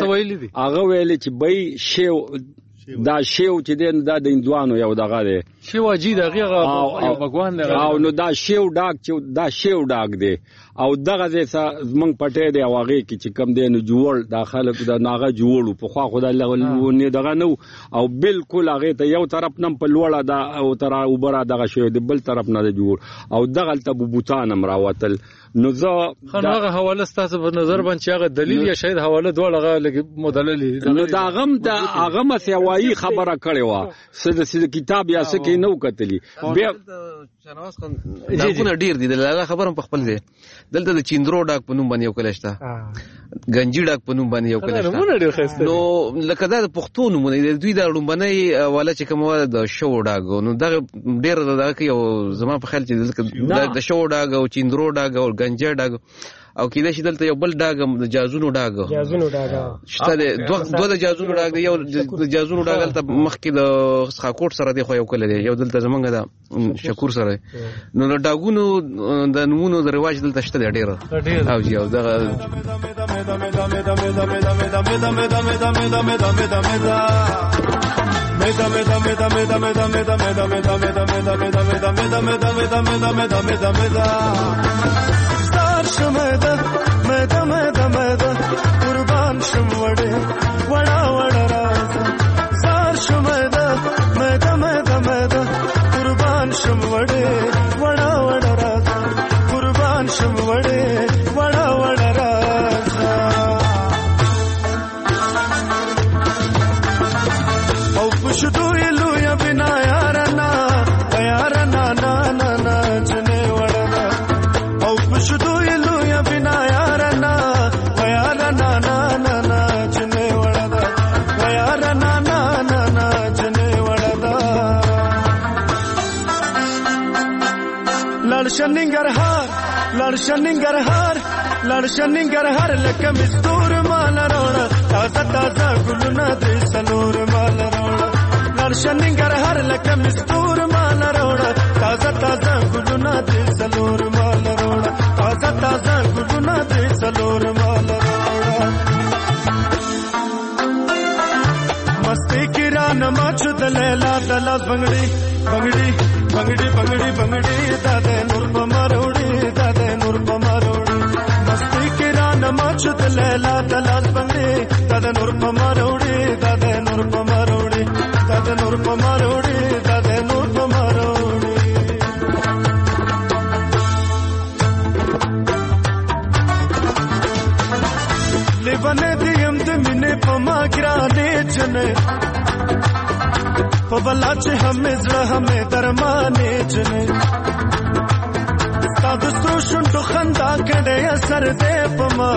هغه ویلې چې بی شیو دا شیو چې دی دا د هندوانو یو دغه دی شیو اجي د هغې یو بګوان دی او نو دا شیو ډاک چې دا شیو ډاک دی او دغه ځای څه زمونږ پټی دی او هغې کې چې کوم دی نو جوړ دا خلک د هغه جوړ و پخوا خو د دغه نه او بالکل هغې ته یو طرف نه په لوړه دا او تر اوبه را دغه شوی دی بل طرف نه د جوړ او دغه هلته بوبوتان هم راوتل نو زه خو نو هغه حواله ستاسو په نظر باندې چې هغه دلیل یا شاید حواله دواړه هغه لږ مدللې نو د هغه هم د هغه هم څه وایي خبره کړې وه څه د کتاب یا څه کې نه و کتلي بیا شهنواز خان ډاکونه ډېر دي د هغه خبره هم په خپل ځای دلته د چیندرو ډاک په نوم باندې یو کلی شته ګنجي ډاک په نوم باندې یو کلی شته نو لکه دا د پښتو نومونه دي دوی دا لومبنۍ واله چې کوم وه د شو ډاک نو دغه ډېر دغه کې یو زما په خیال چې د شو ډاک او چیندرو ډاک او ګنجي ډاک او کېدای شي دلته یو بل ډاګ د جازونو ډاګ جازونو ډاګ شته دی دوه د جازونو ډاګ دی یو د جازونو ډاګ هلته مخکې د خاکوټ سره دی خو یو کلی دی یو دلته زمونږ د شکور سره نو د ډاګونو د نومونو د رواج دلته شته دی ډېره او جي او دغه شمدا مدا مدا مدا قربان شم وړه وړا وړا راز زار شمدا مدا مدا مدا قربان شم وړه وړا وړا راز قربان شم وړه وړا وړا راز او پښتو یلو یا بنا یارنا یارنا نا نا نا جنې وړا او پښتو شننګرهار لړ شننګرهار لړ شننګرهار لکه مستور مال روړه تازه تازه ګلونه دې سلور مال روړه لړ شننګرهار لکه مستور مال روړه تازه تازه ګلونه دې سلور مال روړه تازه تازه ګلونه دې سلور مال روړه مستی کرا نماچ دلیلا دلاس بنگړي بنگړي بنگړي بنگړي بنگړي داده نور په مروړي داده نور په مروړي مستی کرا نماچ دلیلا دلاس بنگړي داده نور په مروړي داده نور په مروړي داده نور په مروړي داده نور په مروړي لیوانه دیم د مینې په ما ګرانې جنې فولا چې همې زړه همې درمانې جنې ستا دستو شونډو خندا کړې اثر دې په ما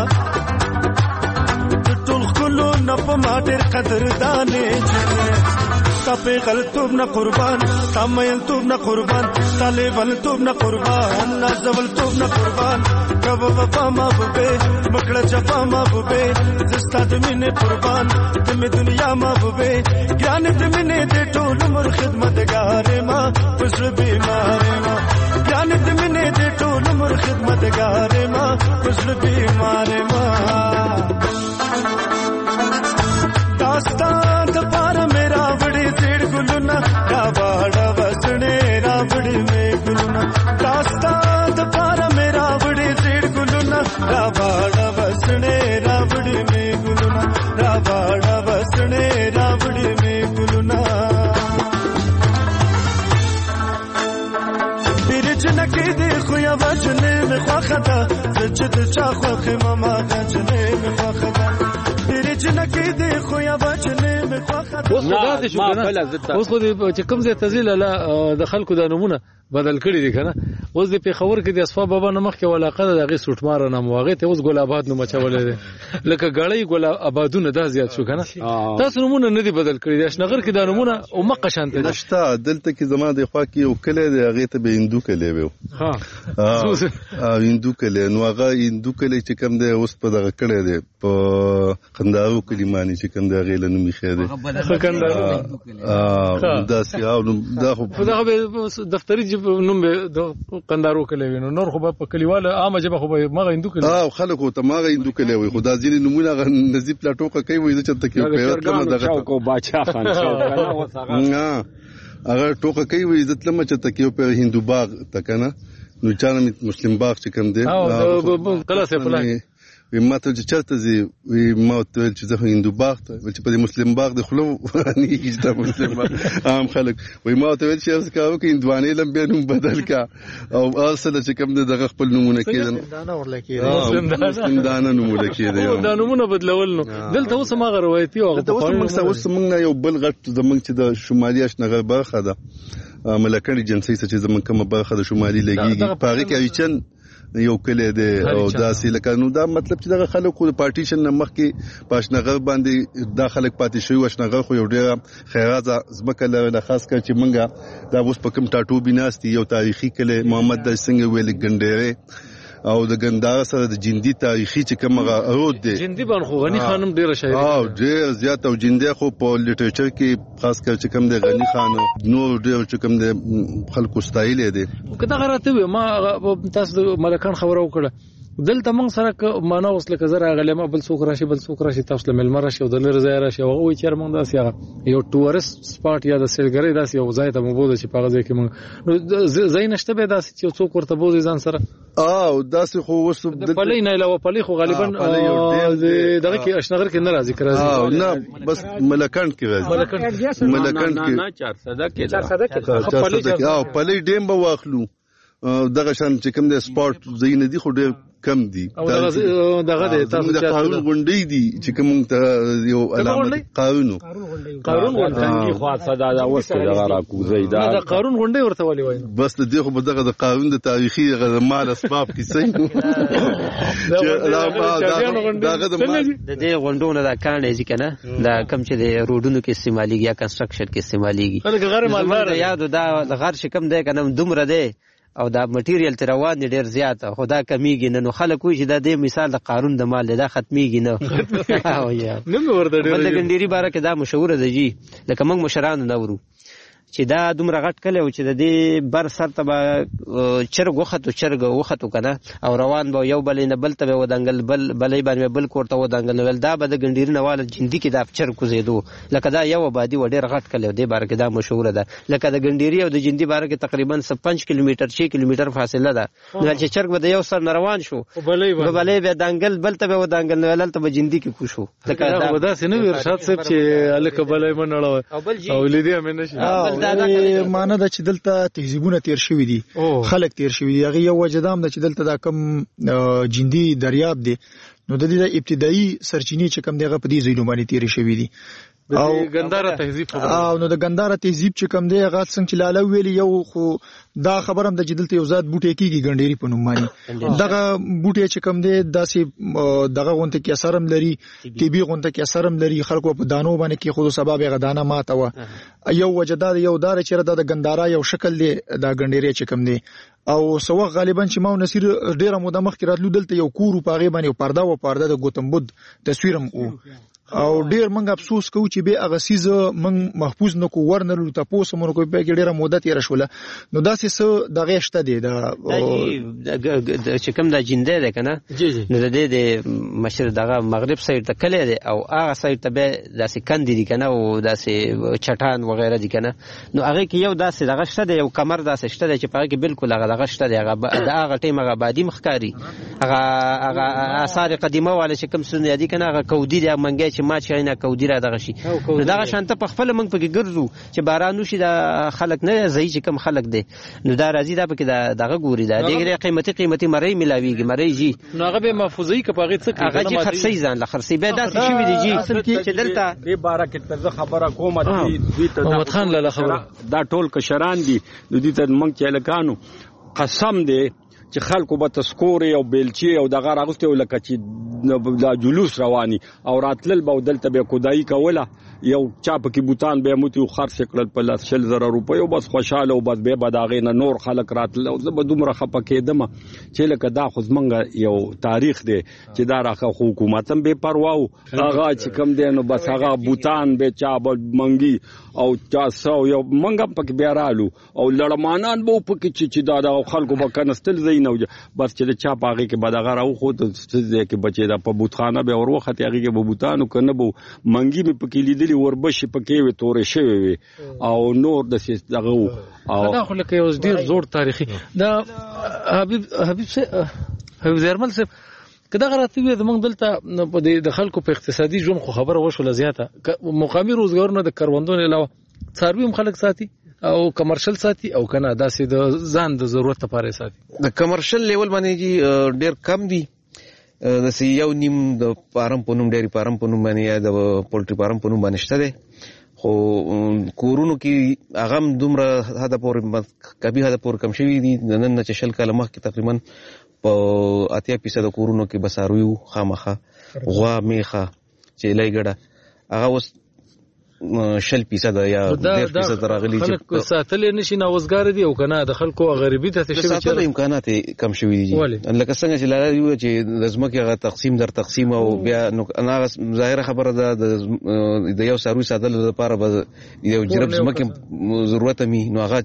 د ټول ښکلو نه په ما ډېر قدردانې جنې ستا پیغلتوب نه قربان ستا میلتوب نه قربان ستا لیونتوب نه قربان نازولتوب نه قربان کبه وفا محبوبې مکړه جفا محبوبې زه ستا د مینې قربان د مې دنیا محبوبې ګرانې د مینې د ټول عمر خدمتګارې ما په زړه بیمارې ما ګرانې د مینې د ټول عمر خدمتګارې ما په زړه بیمارې ما داستا د پاره مې راوړې زیړ ګلونه راواړه وسړې راوړې مې ګلونه داستا د پاره مې راوړې زیړ ګلونه راواړه وسړې راوړې مې ګلونه راواړه وسړې راوړې مې ګلونه بیرجنه کې دې خو یا وجنې مې خوښه ده چې د چا خوښې ماما غجنې مې خوښه ده بیرجنه کې دې خو یا وجنې مې خوښه ده اوس خدا دې شو کنه اوس خو دې چې کوم ځای تزیل له د خلکو د نمونه بدل کړی دي کنه اوس د پیښور کې د اصفا بابا نمخ کې ولاقه دغه سټمار نه موغه ته اوس ګل آباد نو مچولې دي لکه غړی ګل آبادونه دا زیات شو کنه تاسو نمونه نه دي بدل کړی دي اشنغر کې د نمونه او مقه شانته نشته دلته کې زما د خوا کې یو کله دی هغه ته به هندو کله وي ها هندو کله نو هغه هندو کله چې کوم دی اوس په دغه کړی دی په قندارو کلمانی چې کوم دی هغه له نومي خیره قندارو دا سیاو دا خو دغه دفتری نوم به قندارو کله وینو نور خو په کلیواله عامه جبه خو به مغه هندو کله اه خلکو ته مغه هندو کله وي خدا ځینې نمونه نزیب پلاټوکه کوي وي چې ته کې په کومه دغه کو بادشاہ خان شو نه هغه ټوکه کوي وي عزت لمه چې ته کې په هندو باغ تکنه نو چانه مسلم باغ چې کوم دی او کله څه پلان وی ما ته چې چرته زی وی ما ته چې زه هندو باغ ته چې په مسلم باغ د خلو نه کیږي مسلم باغ عام خلک وی ما ته چې اوس کاوه کې هندوانه لم به نوم بدل کا او اصل چې کوم دغه خپل نمونه کېدل دانه ورل کېدل مسلم دانه نمونه کېدل دا نمونه بدلول نو دلته اوس ما روایتي او اوس موږ اوس موږ یو بل غټ زمونږ چې د شمالي اشنغر برخه ده ملکاني جنسي چې زمونږ کومه برخه د شمالي لګيږي پاره کې ایچن یو کله دی او داسې لکه نو دا مطلب چې دغه خلکو د پارټیشن نمخ کې پښنغر باندې دا خلک پاتې شوی وښنغر خو یو ډیر خیرازه زبکه له خاص کر چې منګه دا اوس په کوم ټاټو بناستي یو تاریخي کله محمد د څنګه ویل ګندېره او د ګندار سره د جندي تاریخي چې کومه رود دی جندي باندې خو غني خانم ډیر شاعر او ډیر زیات او جندي خو په لیټریچر کې خاص کر چې کوم د غني خان نور ډیر چې کوم د خلکو ستایل دي کدا غراته ما تاسو ملکان خبرو وکړه دلته موږ سره معنا اوس لکه زره غلمه بل څوک راشي بل څوک راشي تاسو له ملمر راشي او د لری ځای راشي او وي چې موږ داسې یو ټورست سپاټ یا د سیلګری داسې یو ځای ته مو بوله چې په ځای کې موږ ځای نشته به داسې چې څوک ورته بوزي ځان سره او داسې خو وس د پلي نه علاوه پلي خو غالبا دغه کې اشنغر کې نه راځي راځي او نه بس ملکان کې راځي ملکان کې چهارصد کې چهارصد کې او پلي ډیم به واخلو دغه شان چې کوم د سپورت زین دي خو ډېر کم دي او دغه دغه د تاسو د قانون غونډې دي چې کوم ته یو علامه قانون قانون غونډې خو صدا دا وسته دغه را کوزي دا د قانون غونډې ورته ولي وایي بس د دې خو دغه د قانون د تاریخي غزمال اسباب کې صحیح دغه د دې غونډونو دا کانې ځکه نه دا کم چې د روډونو کې استعماليږي یا کنستراکشن کې استعماليږي غیر مالدار یاد دا غیر شکم دی کنه دومره دی او دا مټیریل تر روان دي ډیر زیات خدا کمیږي نه نو خلک وایي چې دا د مثال د قانون د مال دا ختميږي نه او یا نو ورته ډیر د ګنديري باره کې دا مشهور دی جی لکه موږ مشران نه ورو چې دا دومره غټ کله او چې د دې بر سر ته چرګ وختو چرګ وختو کنه او روان به یو بل نه بل ته ودانګل بل بلې باندې بل کوړه ودانګل ول دا به د ګنديري نواله جندي کې دا چرګ کوزیدو لکه دا یو بادي وډیر غټ کله دی بار کې دا مشهور ده لکه د ګنديري او د جندي بار کې تقریبا پنځه کیلومتر شش کیلومتر فاصله ده نو چې چرګ به یو سر روان شو بلې بلې به دانګل بل ته ودانګل ول ته به جندي کې کوشو لکه دا ودا سينو ارشاد صاحب چې الکه بلې منړو او لیدي امه نشي معنی دا چې دلته تهذیبونه تیر شوی دي خلک تیر شوی دي هغه یو وجدام د چې دلته دا کم جندي دریاب دي نو د دې ابتدایي سرچینې چې کم دغه په دې ځایونو باندې تیر شوی دي او ګنداره تهذیب او نو د ګنداره تهذیب چې کم دی هغه څنګه چې لاله ویلی یو خو دا خبرم د جدل ته یو ذات بوټي کیږي ګنډيري په نوم باندې دغه بوټي چې کم دی داسې دغه غونته کې اثرم لري ټي بي غونته کې اثرم لري خلکو په دانو باندې کې خود سبب یې غدانه ماته و یو وجدار یو دار چې د ګنداره یو شکل دی دا ګنډيري چې کم دی او سو غالبا چې ما نصیر ډیره موده مخکې راتلو دلته یو کور په غي باندې پرده و پرده د ګوتم بود تصویرم او او ډیر منګ افسوس کوو چې به هغه سیز منګ محفوظ نکو ورنلو تاسو مونږ کوی په ډیره موده تیر شوله نو داسې څه دغه شته دی د چې کوم د جنده ده کنه نو د دې د مشر دغه مغرب سایډ ته کله دی او هغه سایډ ته به داسې کندې دي کنه او داسې چټان وغیرہ دي کنه نو هغه کې یو داسې دغه شته دی یو کمر داسې شته دی چې په کې بالکل هغه دغه شته دی هغه د هغه ټیم هغه بادي مخکاری هغه هغه آثار قدیمه والا چې کوم سن دي کنه هغه کودی دی منګي ما چې نه کودی را دغه شي نو دغه شانته په خپل منګ پکې ګرځو چې باران وشي دا خلک نه زئی چې کم خلک دي نو دا راځي دا پکې دغه ګوري دا دغه قیمتي قیمتي مری ملاویږي مری جی نو هغه به محفوظي کپاغه څه هغه جی خرسي ځان له خرسي به دا شي وی دي جی چې دلته به بارا کې تر خبره کومه دي ته محمد خان لاله خبره دا ټول کشران دي د دې ته منګ چې لکانو قسم دی چې خلکو به تسکوري او بیلچي او دغه راغسته لکه چې د جلوس رواني او راتلل به دلته به کودای کوله یو چا پکې بوتان به موتی خرڅ کړل په لاس شل زره روپۍ او بس خوشاله او بس به بداغې نه نور خلک راتل او زه به دومره خپه کېدم چې لکه دا خو زمونږ یو تاریخ دی چې دا راخه حکومت هم بې پروا و هغه چې کم دی نو بس هغه بوتان به چا به منګي او چا سو یو منګ هم پکې بیا رالو او لړمانان به پکې چې دا د خلکو به کنستل زی نه بس چې چا پاغه کې بداغه راو خو ته چې بچي دا په بوتخانه به اور وخت هغه کې به بوتانو کنه به منګي به پکې لیدلی وربشي پکې وي تورې شوی وي او نور د دغه او دا خو لکه یو ډیر زوړ تاریخي دا حبیب حبیب سه حبیب زرمل سه کدا غراتی وي زمونږ دلته په د خلکو په اقتصادي ژوند خو خبره وشول زیاته مقامي روزګار نه د کروندونو علاوه څاروي هم خلک ساتي او کمرشل ساتي او کنه داسې د ځان د ضرورت لپاره ساتي د کمرشل لیول باندې جی ډیر کم دي د سی یو نیم د فارم په نوم ډیری فارم په نوم باندې یا د پولټری فارم په نوم باندې شته دي خو کورونو کې هغه دومره حد پورې کبي حد پورې کم شوی دي نن نه چې شل کاله مخکې تقریبا په اتیا فیصد کورونو کې بساروي خامخه غوا میخه چې لایګړه هغه اوس شل فیصد یا ډیر فیصد راغلي چې خلک ساتل نشي نوزګار دي او کنه د خلکو غریبي ته شوی چې امکانات کم شوی دي لکه څنګه چې لاله یو چې لازمه کې هغه تقسیم در تقسیم او بیا نو هغه ظاهره خبره ده د یو سروي ساتل لپاره به یو جرب زمکه ضرورت می نو هغه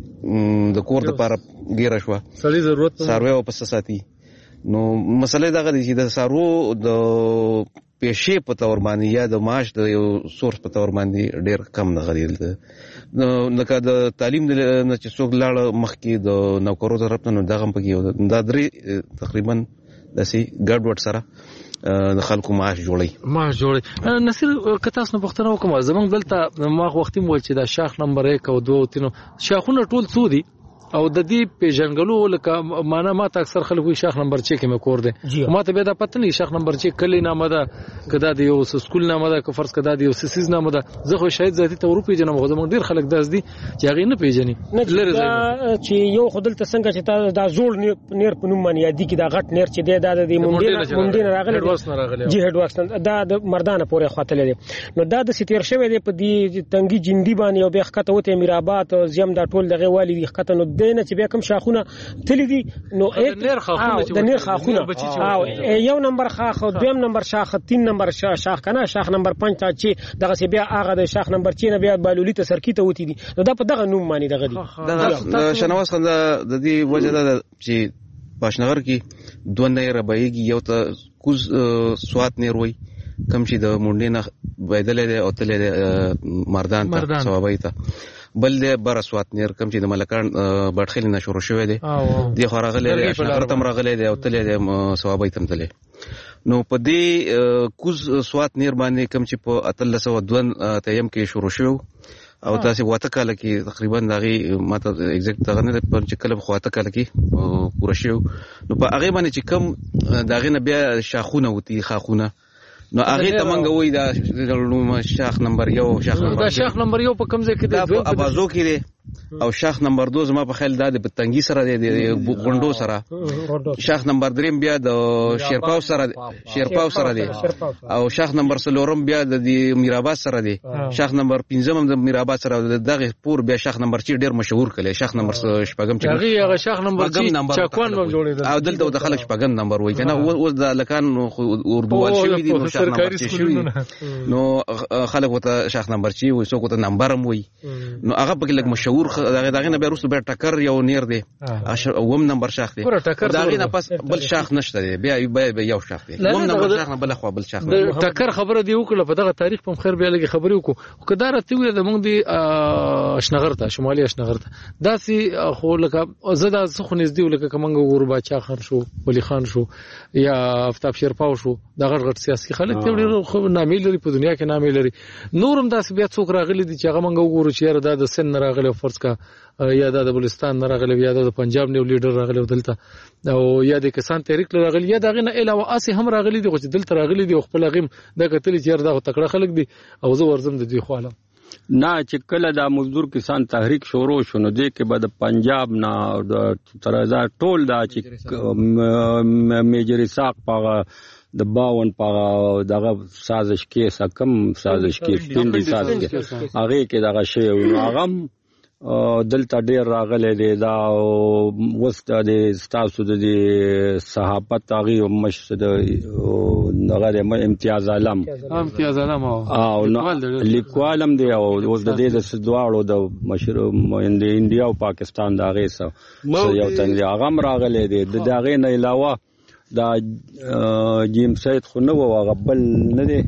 چې د کور لپاره ګیره شو سړي ضرورت سروي او پس ساتي نو مسله دا غدي چې د سارو د پیشې په تور باندې یا د معاش د یو سورس په تور باندې ډیر کم نه غریل ده نو که د تعلیم نه چې څوک لاړ مخکې د نوکرو طرف نه دغه پکې دا درې تقریبا داسې ګډ وډ سره د خلکو معاش جوړي معاش جوړي نصیر کتاس نه پښتنه وکم زمونږ دلته ما وختي مول چې دا شاخ نمبر یک او دوه او تینو شاخونه ټول څو دي او د دې پیژنګلو لکه معنا ما ته اکثر خلک وي شاخ نمبر چھ کې مې کور دي ما ته به دا پته نه شاخ نمبر چھ کلی نامه ده کدا د یو سکول نامه ده که فرض کدا د یو سیسیز نامه ده زه خو شاید ذاتی ته ورو پیژنم خو زموږ ډیر خلک داس دي چې هغه نه پیژني لری چې یو خدل ته څنګه چې دا زوړ نیر په نوم باندې یادی کې دا غټ نیر چې دی دا د مونډین مونډین راغلی جی هډ واکس دا د مردانه پورې خاطر لري نو دا د ستیر شوی دی په دې تنګي جندي باندې او به خطه وته میرابات زم دا ټول دغه والی وي خطه نو دینه چې بیا کوم شاخونه تللی دي نو د نیر خاخونه او یو نمبر خاخ دویم نمبر شاخ تین نمبر شاخ کنه شاخ نمبر پنځ ته چې دغه سی بیا هغه د شاخ نمبر چې نه بیا بالولی ته سرکی ته وتی دي نو دا په دغه نوم باندې دغه دي د شنواز خان د دې وجه ده چې باشنغر کې دوه نه ربایږي یو ته کوز سوات نیر وای کم چې د مونډې نه بيدلې او تلې مردان ته ثوابای ته بل د برسوات نیر کم چې د ملکان بټخیل نه شروع شوې دي د خراغلې اشنغر تم راغلې دي او تلې د ثوابای تم تلې نو په دې کوز سوات نیر باندې کم چې په اتلسو دوه تیم کې شروع شو او تاسو واته کال کې تقریبا دغه ماته ایگزیکټ دغه نه په چې کله خواته کال کې پوره شو نو په هغه باندې چې کم دغه نه بیا شاخونه وتی خاخونه نو هغه ته مونږ وای دا شاخ نمبر یو شاخ نمبر دا شاخ نمبر یو په کوم ځای کې دی؟ په ابازو کې دی او شاخ نمبر دو زما په خیال دا د پتنګي سره دی د غونډو سره. شاخ نمبر دریم بیا د شیرپاو سره شیرپاو سره دی او شاخ نمبر څلورم بیا د میرآباد سره دی. شاخ نمبر پنځم هم د میرآباد سره دغه پور بیا شاخ نمبر چې ډیر مشهور کړي. شاخ نمبر شپږم چې هغه شاخ نمبر چې چاکوان هم جوړیدل او دلته د خلک شپږم نمبر وای کنه اوس د لکان اردووال شوی دي نو شاخ نمبر چې شوی نو خلک وته شاخ نمبر چې وای څوک ته نمبر هم وای نو هغه په لګ مشهور دغه دغه نه بیرسته به ټکر یو نیر دی اوم نمبر شاخ دی دغه نه پس بل شاخ نشته دی بیا بیا یو شاخ دی اوم نمبر شاخ نه بل خو بل شاخ د ټکر خبره دی وکړه په دغه تاریخ په خیر بیا لګي خبرې وکړو که دا راته وي د مونږ دی اشنغر ته شمالي اشنغر ته داسې خو لکه زدا څخه نږدې لکه کومنګ ګور باچا خان شو ولی خان شو یا افتاب شیرپاو شو دغه غټ سیاسي خلک ته ډېر نامې لري په دنیا کې نامې لري. نورم داسې بیا څوک راغلي دي چې هغه مونږ وګورو چې دا د سن راغلي فرض کا یا د بلوچستان نه راغلی یا د پنجاب نیو لیډر راغلی دلته او یا د کسان تحریک راغلی یا دغه نه علاوه اسی هم راغلی دي چې دلته راغلی دي خپل غیم د کتل چې دا تکړه خلک دي او زه ورزم د دوی خواله نه چې کله د مزدور کسان تحریک شروع شونه دی کې بعد پنجاب نه تر ټول دا چې میجر ساق پاغه د باون پاغه دغه سازش کې سکم سازش کې پندي سازش کې هغه کې دغه شی او هغه دلته ډیر راغلی دی دا وسته د ستاسو د صحافت هغه مشر د امتیاز عالم امتیاز عالم او لیکوالم دی او اوس د دې د دواړو د مشر د انډیا او پاکستان د هغه سره یو څنګه هغه راغلی دی د هغه نه علاوه دا جیم سید خو نو هغه بل نه دی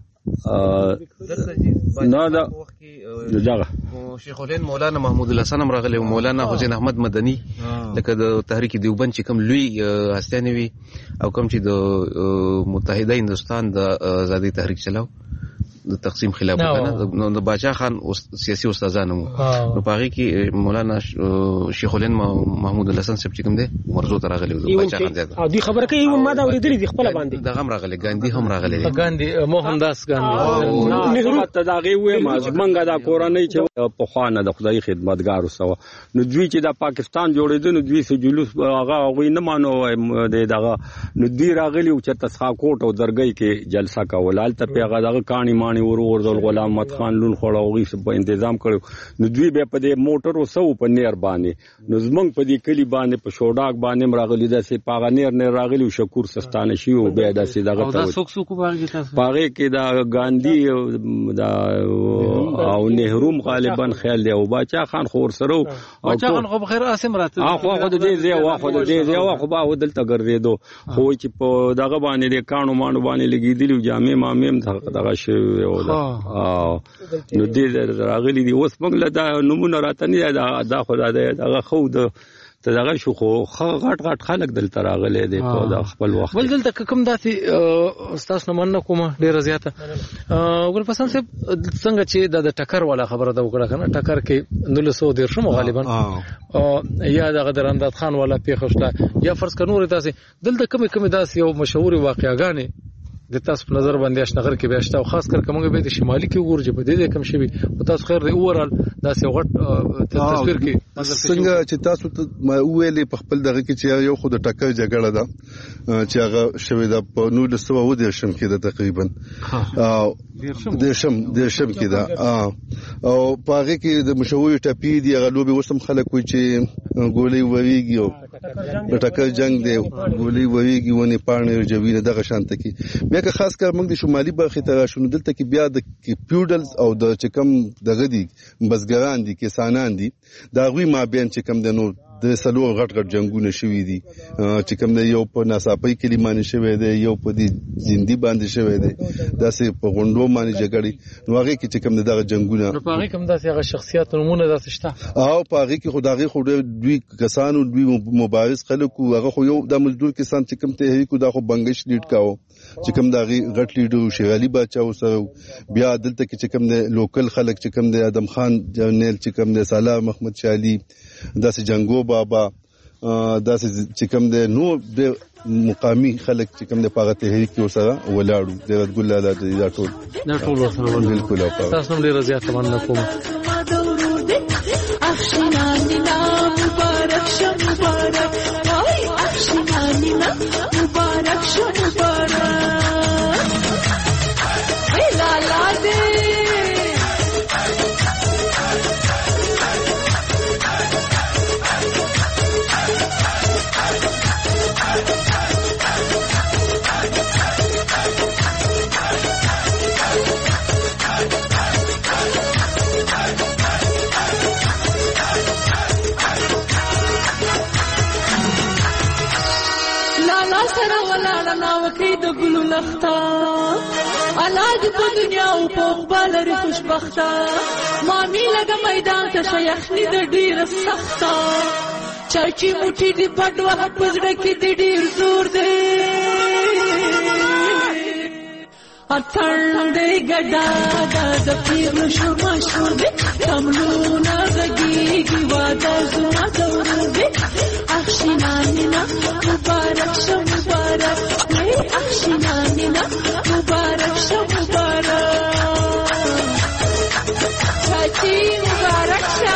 نه دا دغه شیخ الهند مولانا محمود الحسن هم راغلی او مولانا حسین احمد مدني لکه د تحریک دیوبند چې کوم لوی هستیانه وي او کوم چې د متحده هندستان د آزادی تحریک چلاو د تقسیم خلاف کنه نو د باچا خان سیاسي استادانو نو پاره کې مولانا شیخ الهند محمود الحسن صاحب چې کوم دی مرزو تر راغلی د باچا خان زیاده او دی خبره کوي ما دا ورېدلې د خپل باندې د غم راغلی ګاندی هم راغلی ګاندی موهن داس ګاندی نهرو ته دا غي وې ما زمونږه دا کورنۍ چې په خوانه د خدای خدمتګارو سوا نو دوی چې د پاکستان جوړېدل نو دوی سه جلوس هغه غوي نه مانو دغه نو دوی راغلی او چې تسخا کوټ او درګي کې جلسه کول الته پیغه دغه کہانی مانی ور ورزول غلام مت خان لون خړاوږي په تنظیم کړو نو دوی به په دې موټر او سو په نیر باندې نو زمنګ په دې کلی باندې په شوډاک باندې راغلی د سي پاغه نیر نه راغلی او شکور سستانه شي او به د سي دغه ته سوک سوک باندې تاسو پاغه کې دا ګاندی دا او نهرو غالبا خیال دی او باچا خان خور سره او باچا خان خو بخیر اسم راته خو خو دې زی او خو دې زی او خو با ودلته ګرځیدو خو چې په دغه باندې د کانو مانو باندې لګیدلی جامع مامم دغه شی او نو دې راغلي دي اوس موږ له دا نمونه راته نه دا دا خدای دغه خو د ته دغه شو خو غټ غټ خلک دلته راغلي دي په د خپل وخت بل دلته کوم داسې استاد نمونه کومه ډیره زیاته ګل پسند صاحب څنګه چې د ټکر والا خبره دا وکړه کنه ټکر کې نولسو دیرشم غالبا یا د غدرانداد خان والا پیښه یا فرض کنور داسې دلته کوم کوم داسې یو مشهور واقعاګانې د تاسو په نظر باندې اشنغر کې بیاشته او خاص کر کومه به د شمالي کې ورجه په دې کم شوی او تاسو خیر دی اورال داسې غټ تصویر کې څنګه چې تاسو ما ویلې په خپل دغه کې چې یو خود ټکر جګړه ده چې هغه شوی د په نو د سو و د شم کې ده تقریبا او د شم د شم کې ده او پاره کې د مشهور ټپی دی هغه لوبي وسم خلک کوي چې ګولې وریږي او د ټکر جنگ دی ګولې وریږي ونی پانه جوینه دغه شانت کې بیا که خاص کر موږ د شمالي برخې ته شنو دلته کې بیا د پیوډلز او د چکم دغه دي بزګران دي کسانان دي دا غوي ما بین چکم د نو د سلو غټ غټ جنگونه شوي دي چې کوم د یو په ناصاپي کلمانه شوی دی یو په دې زندي باندې شوی دی داسې په غونډو باندې جګړې نو هغه کې چې کوم دغه جنگونه نو هغه کوم داسې هغه شخصیت نمونه داسې شته او په هغه کې خدای خو دوی کسانو دوی مبارز خلکو هغه خو یو د مزدور کسان چې کوم ته هیڅ دا خو بنگش لیډ کاو چې کوم دا غټ لیډر شغالي بچاو سره بیا دلته کې چې کوم د لوکل خلک چې کوم د ادم خان جنرال چې کوم د سالار محمد شالي داسې جنگو بابا داسې چې کوم دی نو د مقامي خلک چې کوم د پاغه تحریک کې ورسره ولاړو د ګل لاله دا ټول دا ټول ورسره بالکل تاسو هم ډیر زیات مننه کوم اخشنانینا مبارک شو مبارک وای اخشنانینا مبارک شو مبارک ای لالا دې وکړي د ګلو لخته الاج په دنیا او په عقبال لري خوشبخته مامي لګه میدان ته شیخني د ډیر سخته چاچی موټي دی پټ وه پزړه کې د ډیر زور دی اتن دی ګډا د پیغلو شو مشهور دی کملونه غږیږي واده زما ضرور دی اخشنانینا مبارک شو مبارک اخشنانینا مبارک شو مبارک چاچی مبارک شو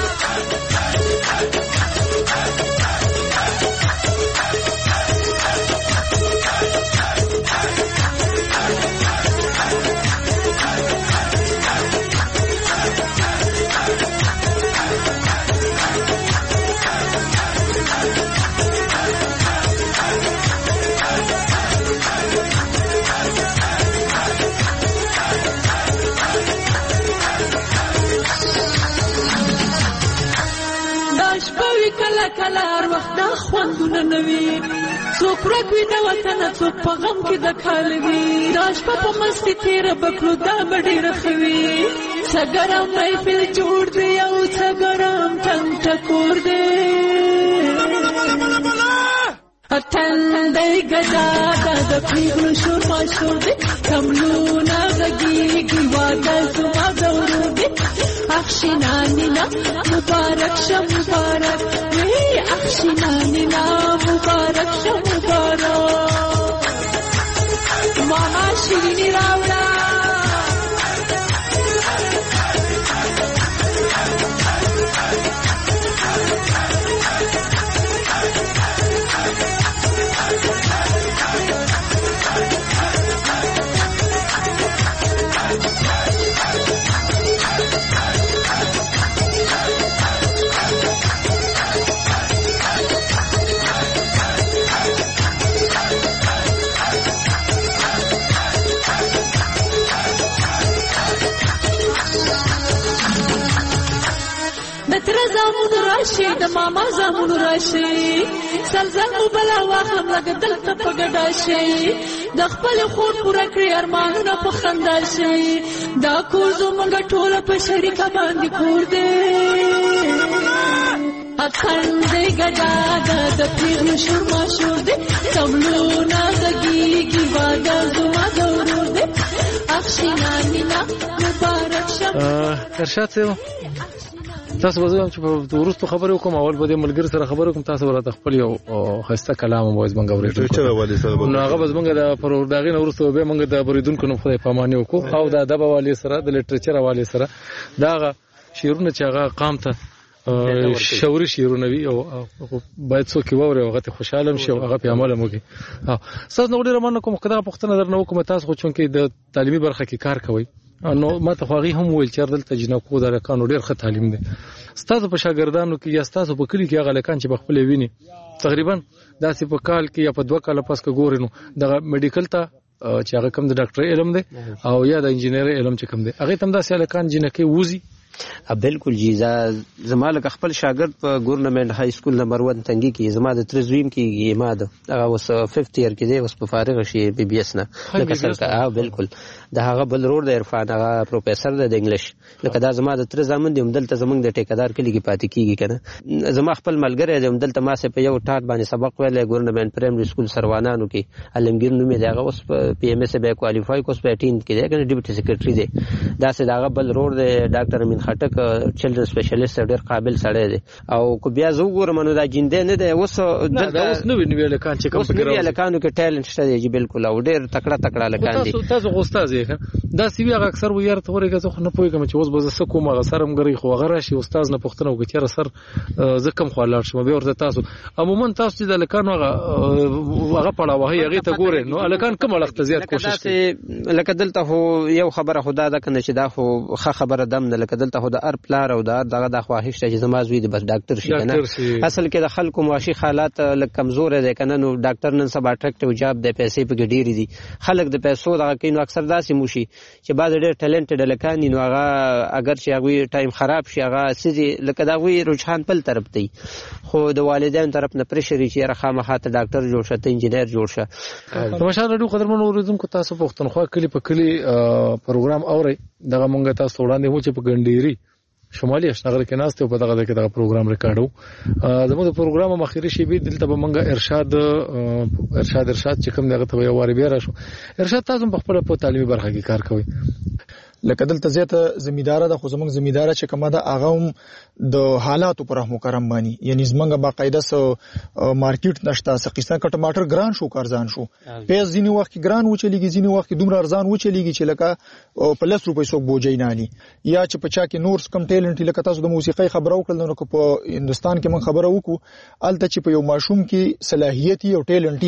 کله هر وخت دا خوندونه نوي څوک ورک وي د وطن څوک په غم کې د کال وي دا شپه په مستي تېره به کړو دا به ډېره ښه وي څه ګرم محفل جوړ دی او څه ګرم ټنګ ټکور دی اتن دی ګډا د پیغلو شور ماشور دی کملونه غږیږي واده زما ضرور دی اخشنانینا مبارک شو مبارک وی اخشنانینا مبارک شو مبارک ماما شیرینی راوړه زامون راشي د ماما زامون راشي سلزل مو بلا واخم لګ دلته په ګډا شي د خپل خور پوره کړی ارمانونه په خندا شي دا کور زمونږ ټوله په شریکه باندې کور دی اخند ګډا د پیغلو شور ماشور دی کملونه غږیږي واده زما ضرور دی اخشنانینا مبارک شه ارشاد صاحب تاسو به زم چې په ورستو خبرې وکم اول به د ملګری سره خبرې وکم تاسو ورته خپل یو خسته کلام مو زمونږ اورېدل نو هغه به زمونږ د پرورداغین ورستو به موږ د بریدونکو نو خدای پاماني وکړو او د ادب حواله سره د لټریچر حواله سره دا شعرونه چې هغه قام ته شعوري شعرونه وي او باید څوک ووري او هغه خوشاله شي او هغه په عمل مو کې تاسو نو ډیر مننه کوم کدا پښتنه درنه وکم تاسو خو چونکې د تعلیمي برخه کې کار کوي نو ما ته خو هم ویل چې دلته جنکو د لکانو ډیر ښه تعلیم دی ستاسو په شاګردانو کې یا ستاسو په کلی کې هغه لکان چې بخپل ویني تقریبا داسې په کال کې یا په دوه کال پس کې ګورې نو د میډیکل ته چې هغه کم د ډاکټر علم دی او یا د انجینر علم چې کم دی هغه تم داسې لکان جنکه ووزي بالکل جی زما لکه خپل شاګرد په ګورنمنت های سکول نمبر ون تنګي کې زما د ترزویم کې ما د هغه اوس ففتھ ایئر کې دی اوس په فارغ شي بي بي اس نه لکه سره ها بالکل دا هغه بل روډ د عرفان هغه پروفیسور د انګلیش لکه دا زما د تر زمون دی دلته زمونږ د ټیکادار کلی کې پاتې کیږي کنه زما خپل ملګری دی دلته ما سه په یو ټاټ باندې سبق ویل ګورنمنت پرایمري سکول سروانانو کې علمگیر نومې دی هغه اوس پی ام ایس به کوالیفای کوس په اټین کې دی کنه ډیپټي سیکریټری دی دا سه دا بل روډ د ډاکټر امین خټک چلډرن سپیشلیست ډېر قابل سړی دی او کو بیا زه وګورم نو دا جینده نه دی اوس دلته اوس نو ویني لکان چې کوم فکر اوس لکانو کې ټیلنټ شته دی بالکل او ډېر تکړه تکړه لکان دي تاسو تاسو استاد یې دا سی وی هغه اکثر ویار ته ورګه زه خو نه پوهیږم چې اوس به زه کوم هغه سرم غري خو هغه راشي استاد نه پښتنه وګچره سر زه کم خو لاړ شم به ورته تاسو عموما تاسو چې د لکان هغه هغه پړاو هغه ته ګورئ نو لکان کوم وخت زیات کوشش کوي لکه دلته هو یو خبره خدا ده کنه چې دا خو ښه خبره دم نه لکه دلته خو د ار پلار او د دغه د خواهش ته چې زما زوی د بس ډاکټر شي کنه اصل کې د خلکو معاشي حالات لکه کمزور دي کنه نو ډاکټر نن سبا اټریکټیو جاب د پیسې په ډیری دي خلک د پیسو دغه کینو اکثر داسې موشي چې بعد ډېر ټیلنټډ لکان نو هغه اگر چې هغه ټایم خراب شي هغه سړي لکه دا وی رجحان بل طرف دی خو د والدین طرف نه پرشر چې راخه مخاته ډاکټر جوړ شه ته انجینر جوړ شه تماشا رادیو قدرمن اوریدونکو تاسو پښتونخوا کلی په کلی پروګرام اوري دغه مونږ تاسو وړاندې مو چې په ګنډيري شمالي اشنغر کې ناست او په دغه کې دغه پروګرام ریکارډو زموږ د پروګرام مخکري شی به دلته به مونږ ارشاد ارشاد ارشاد چې کوم دغه ته یو واری بیا راشو ارشاد تاسو په خپل په تعلیمي برخه کې کار کوي لکه دلته زیاته زمیدار ده خو زمونږ زمیدار چې کومه ده هغه هم د حالاتو پر رحم کرم باندې یعنی زمونږ باقاعده سو مارکیټ نشته سقیستا ک ټماټر ګران شو کارزان شو پیاز ځینی وخت ګران و چلیږي ځینی وخت دومره ارزان و چلیږي چې لکه په لس روپۍ څوک بوجي نه علي یا چې په چا کې نور کم ټیلنټ لکه تاسو د موسیقي خبرو کړل نو په هندستان کې من خبرو وکړو الته چې په یو ماشوم کې صلاحیت او ټیلنټ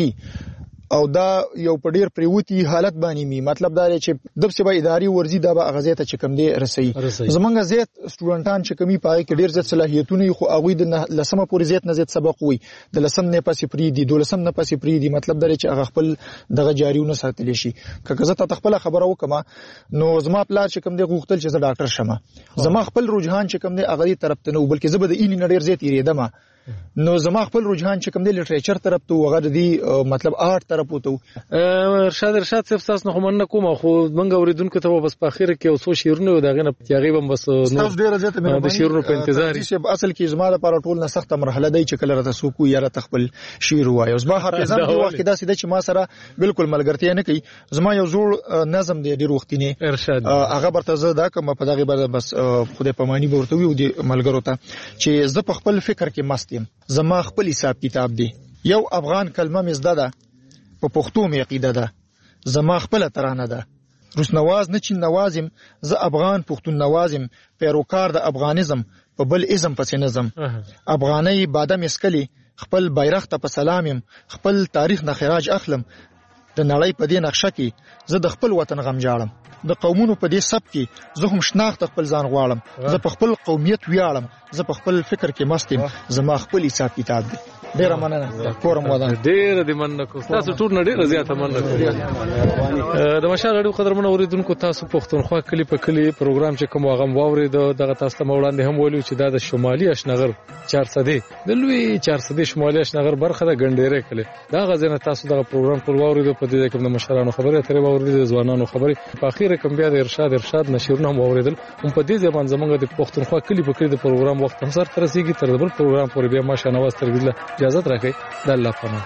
او دا یو په ډیر پریوتی حالت باندې می مطلب دا چې د سبا اداري ورزي د غزې ته چې کم دی رسي زمونږ زیات سټوډنټان چې کمی پای کې ډیر زیات صلاحیتونه خو هغه د لسمه پورې زیات نه زیات سبق وي د لسم نه پاسې پری دي دولسم نه پاسې پری دي مطلب دا چې هغه خپل دغه جاریونه ساتل شي که زه ته خپل خبره وکم نو زما پلار چې کم دی غوښتل چې زه ډاکټر شم زما خپل رجحان چې کم دی هغه طرف ته نه بلکې زه به د اینی نړۍ زیات یریدم نو زما خپل رجحان چې کوم دی لټریچر طرف ته وغه دی مطلب آرت طرف وته ارشاد ارشاد صاحب تاسو نه کوم نه کوم خو منګ اوریدونکو ته بس په اخر کې اوسو شیرونه دغه نه تیاغي بم بس نو ډیره زیاته مې د شیرونو په انتظار دي چې اصل کې زما لپاره ټول نه سخته مرحله دی چې کله راته سوکو یا راته خپل شیر وایو زما حافظان دی وخت دا سیده چې ما سره بالکل ملګرتیا نه کوي زما یو زوړ نظم دی ډیر وختینه ارشاد هغه برته زه دا کوم په دغه بس خوده پمانی ورته وی دی ملګرو ته چې زه په خپل فکر کې مست یم زما خپل حساب کتاب دی یو افغان کلمه مزده ده په پښتو مې عقیده ده زما خپل ترانه ده روس نواز نه چین نوازم زه افغان پښتون نوازم پیروکار د افغانیزم په بل ازم پس نظم افغاني بادم اسکلی خپل بیرغ ته په سلامم خپل تاریخ نه خراج اخلم د نړۍ په دې نقشه کې زه د خپل وطن غم جاړم د قومونو په دې سب کې زه هم شناخت خپل ځان غواړم زه په خپل قومیت ویاړم زه په خپل فکر کې مستم زما خپل حساب کتاب دی ډیر مننه کورم ودان ډیر دې مننه کو تاسو ټول نه ډیر زیاته مننه کو د مشال اړو قدرمن اوریدونکو تاسو پښتونخوا کلی په کلی پروګرام چې کوم واغم واورید دغه تاسو ته وړاندې هم ویلو چې دا د شمالي اشنغر چار سده د لوی چار سده شمالي اشنغر برخه د ګنډيره کلی دا غزنه تاسو دغه پروګرام ټول واورید په دې کې د مشرانو خبره ترې واورید د ځوانانو خبره په اخیره کوم بیا د ارشاد ارشاد نشرونه هم واوریدل هم په دې ځبان زمونږ د پښتونخوا کلی په کلی د پروګرام وخت هم سره ترسيږي تر بل پروګرام پورې بیا ماشه نواز ترګله اجازه راکړئ د الله پناه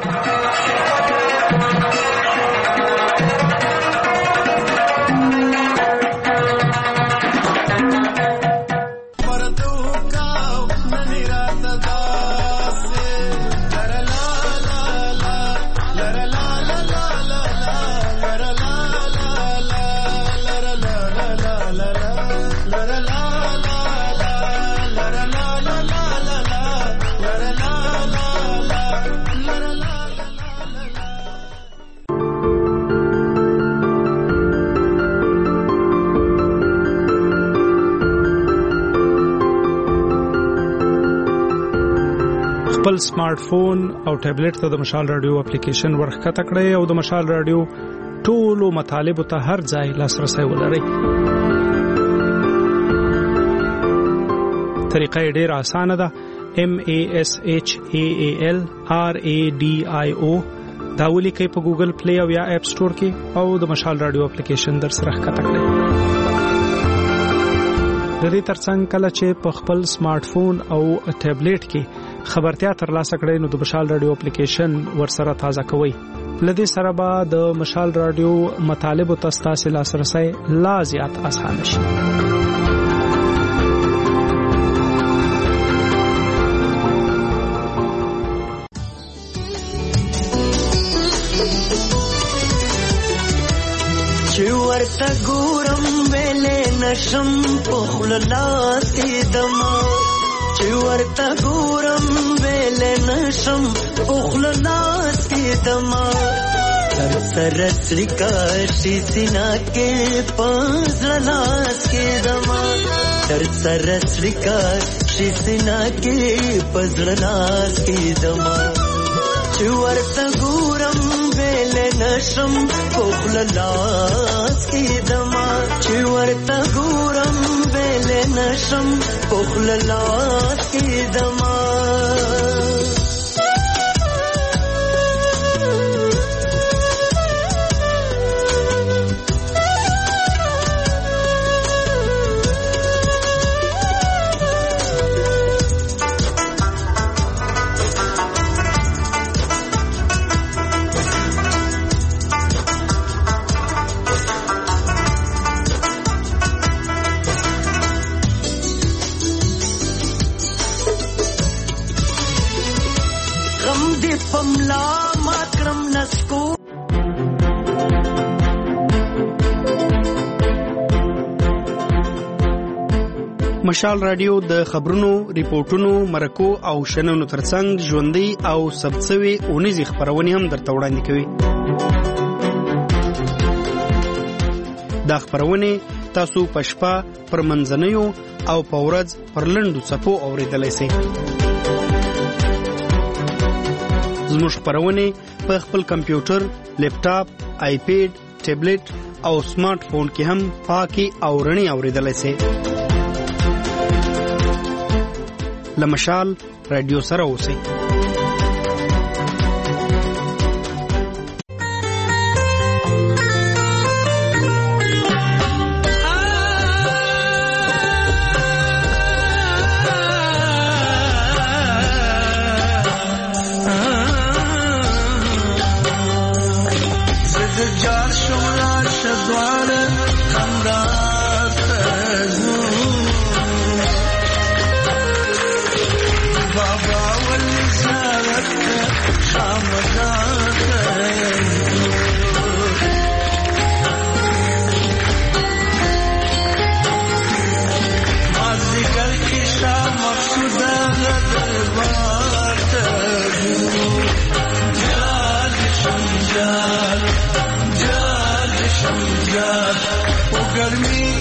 خپل سمارټ فون او ټابلیټ ته د مشال رادیو اپلیکیشن ورخکته کړئ او د مشال رادیو ټولو مطالبه ته هر ځای لاسرسي ولرئ. طریقه ډېر اسانه ده. M A S H A A L R A D I O دا ولیکئ په ګوګل پلی او یا اپ سٹور کې او د مشال رادیو اپلیکیشن در سره ښکته کړئ. د دې ترڅنګ کله چې په خپل سمارټ فون او ټابلیټ کې خبرتیا ترلاسه کړئ نو د مشال رادیو اپلیکیشن ورسره تازه کوئ. لدې سره به د مشال رادیو مطالب او تاسو لاسرسي لا زیات اسانه شي. نشم پخل لاس کې دما چې ورته ګورم ویل نشم پخل لاس کې دما سر سر سرکا شي سینا کې پزړه لاس کې دما سر سر سرکا شي سینا کې پزړه لاس کې دما چې ورته ګورم ویل نشم پخل لاس کې دما چې ورته ګورم ویل نشم پخل لاس کې دما مشال رادیو د خبرونو، ریپورتونو، مرکو او شننو ترڅنګ ژوندۍ او ثبتسوي اونیزې خبرونه هم درته وړاندې کوي. دا خبرونه تاسو په شپه پر منځنیو او په ورځ پر لنډو څپو اوریدلای شئ. زموږ خبرونه په خپل کمپیوټر، لیپټاپ، آیپیډ، ټابلیټ او سمارټ فون کې هم پاکي او رڼي اوریدلای شئ. لمشال رادیو سره اوسئ. गर्मी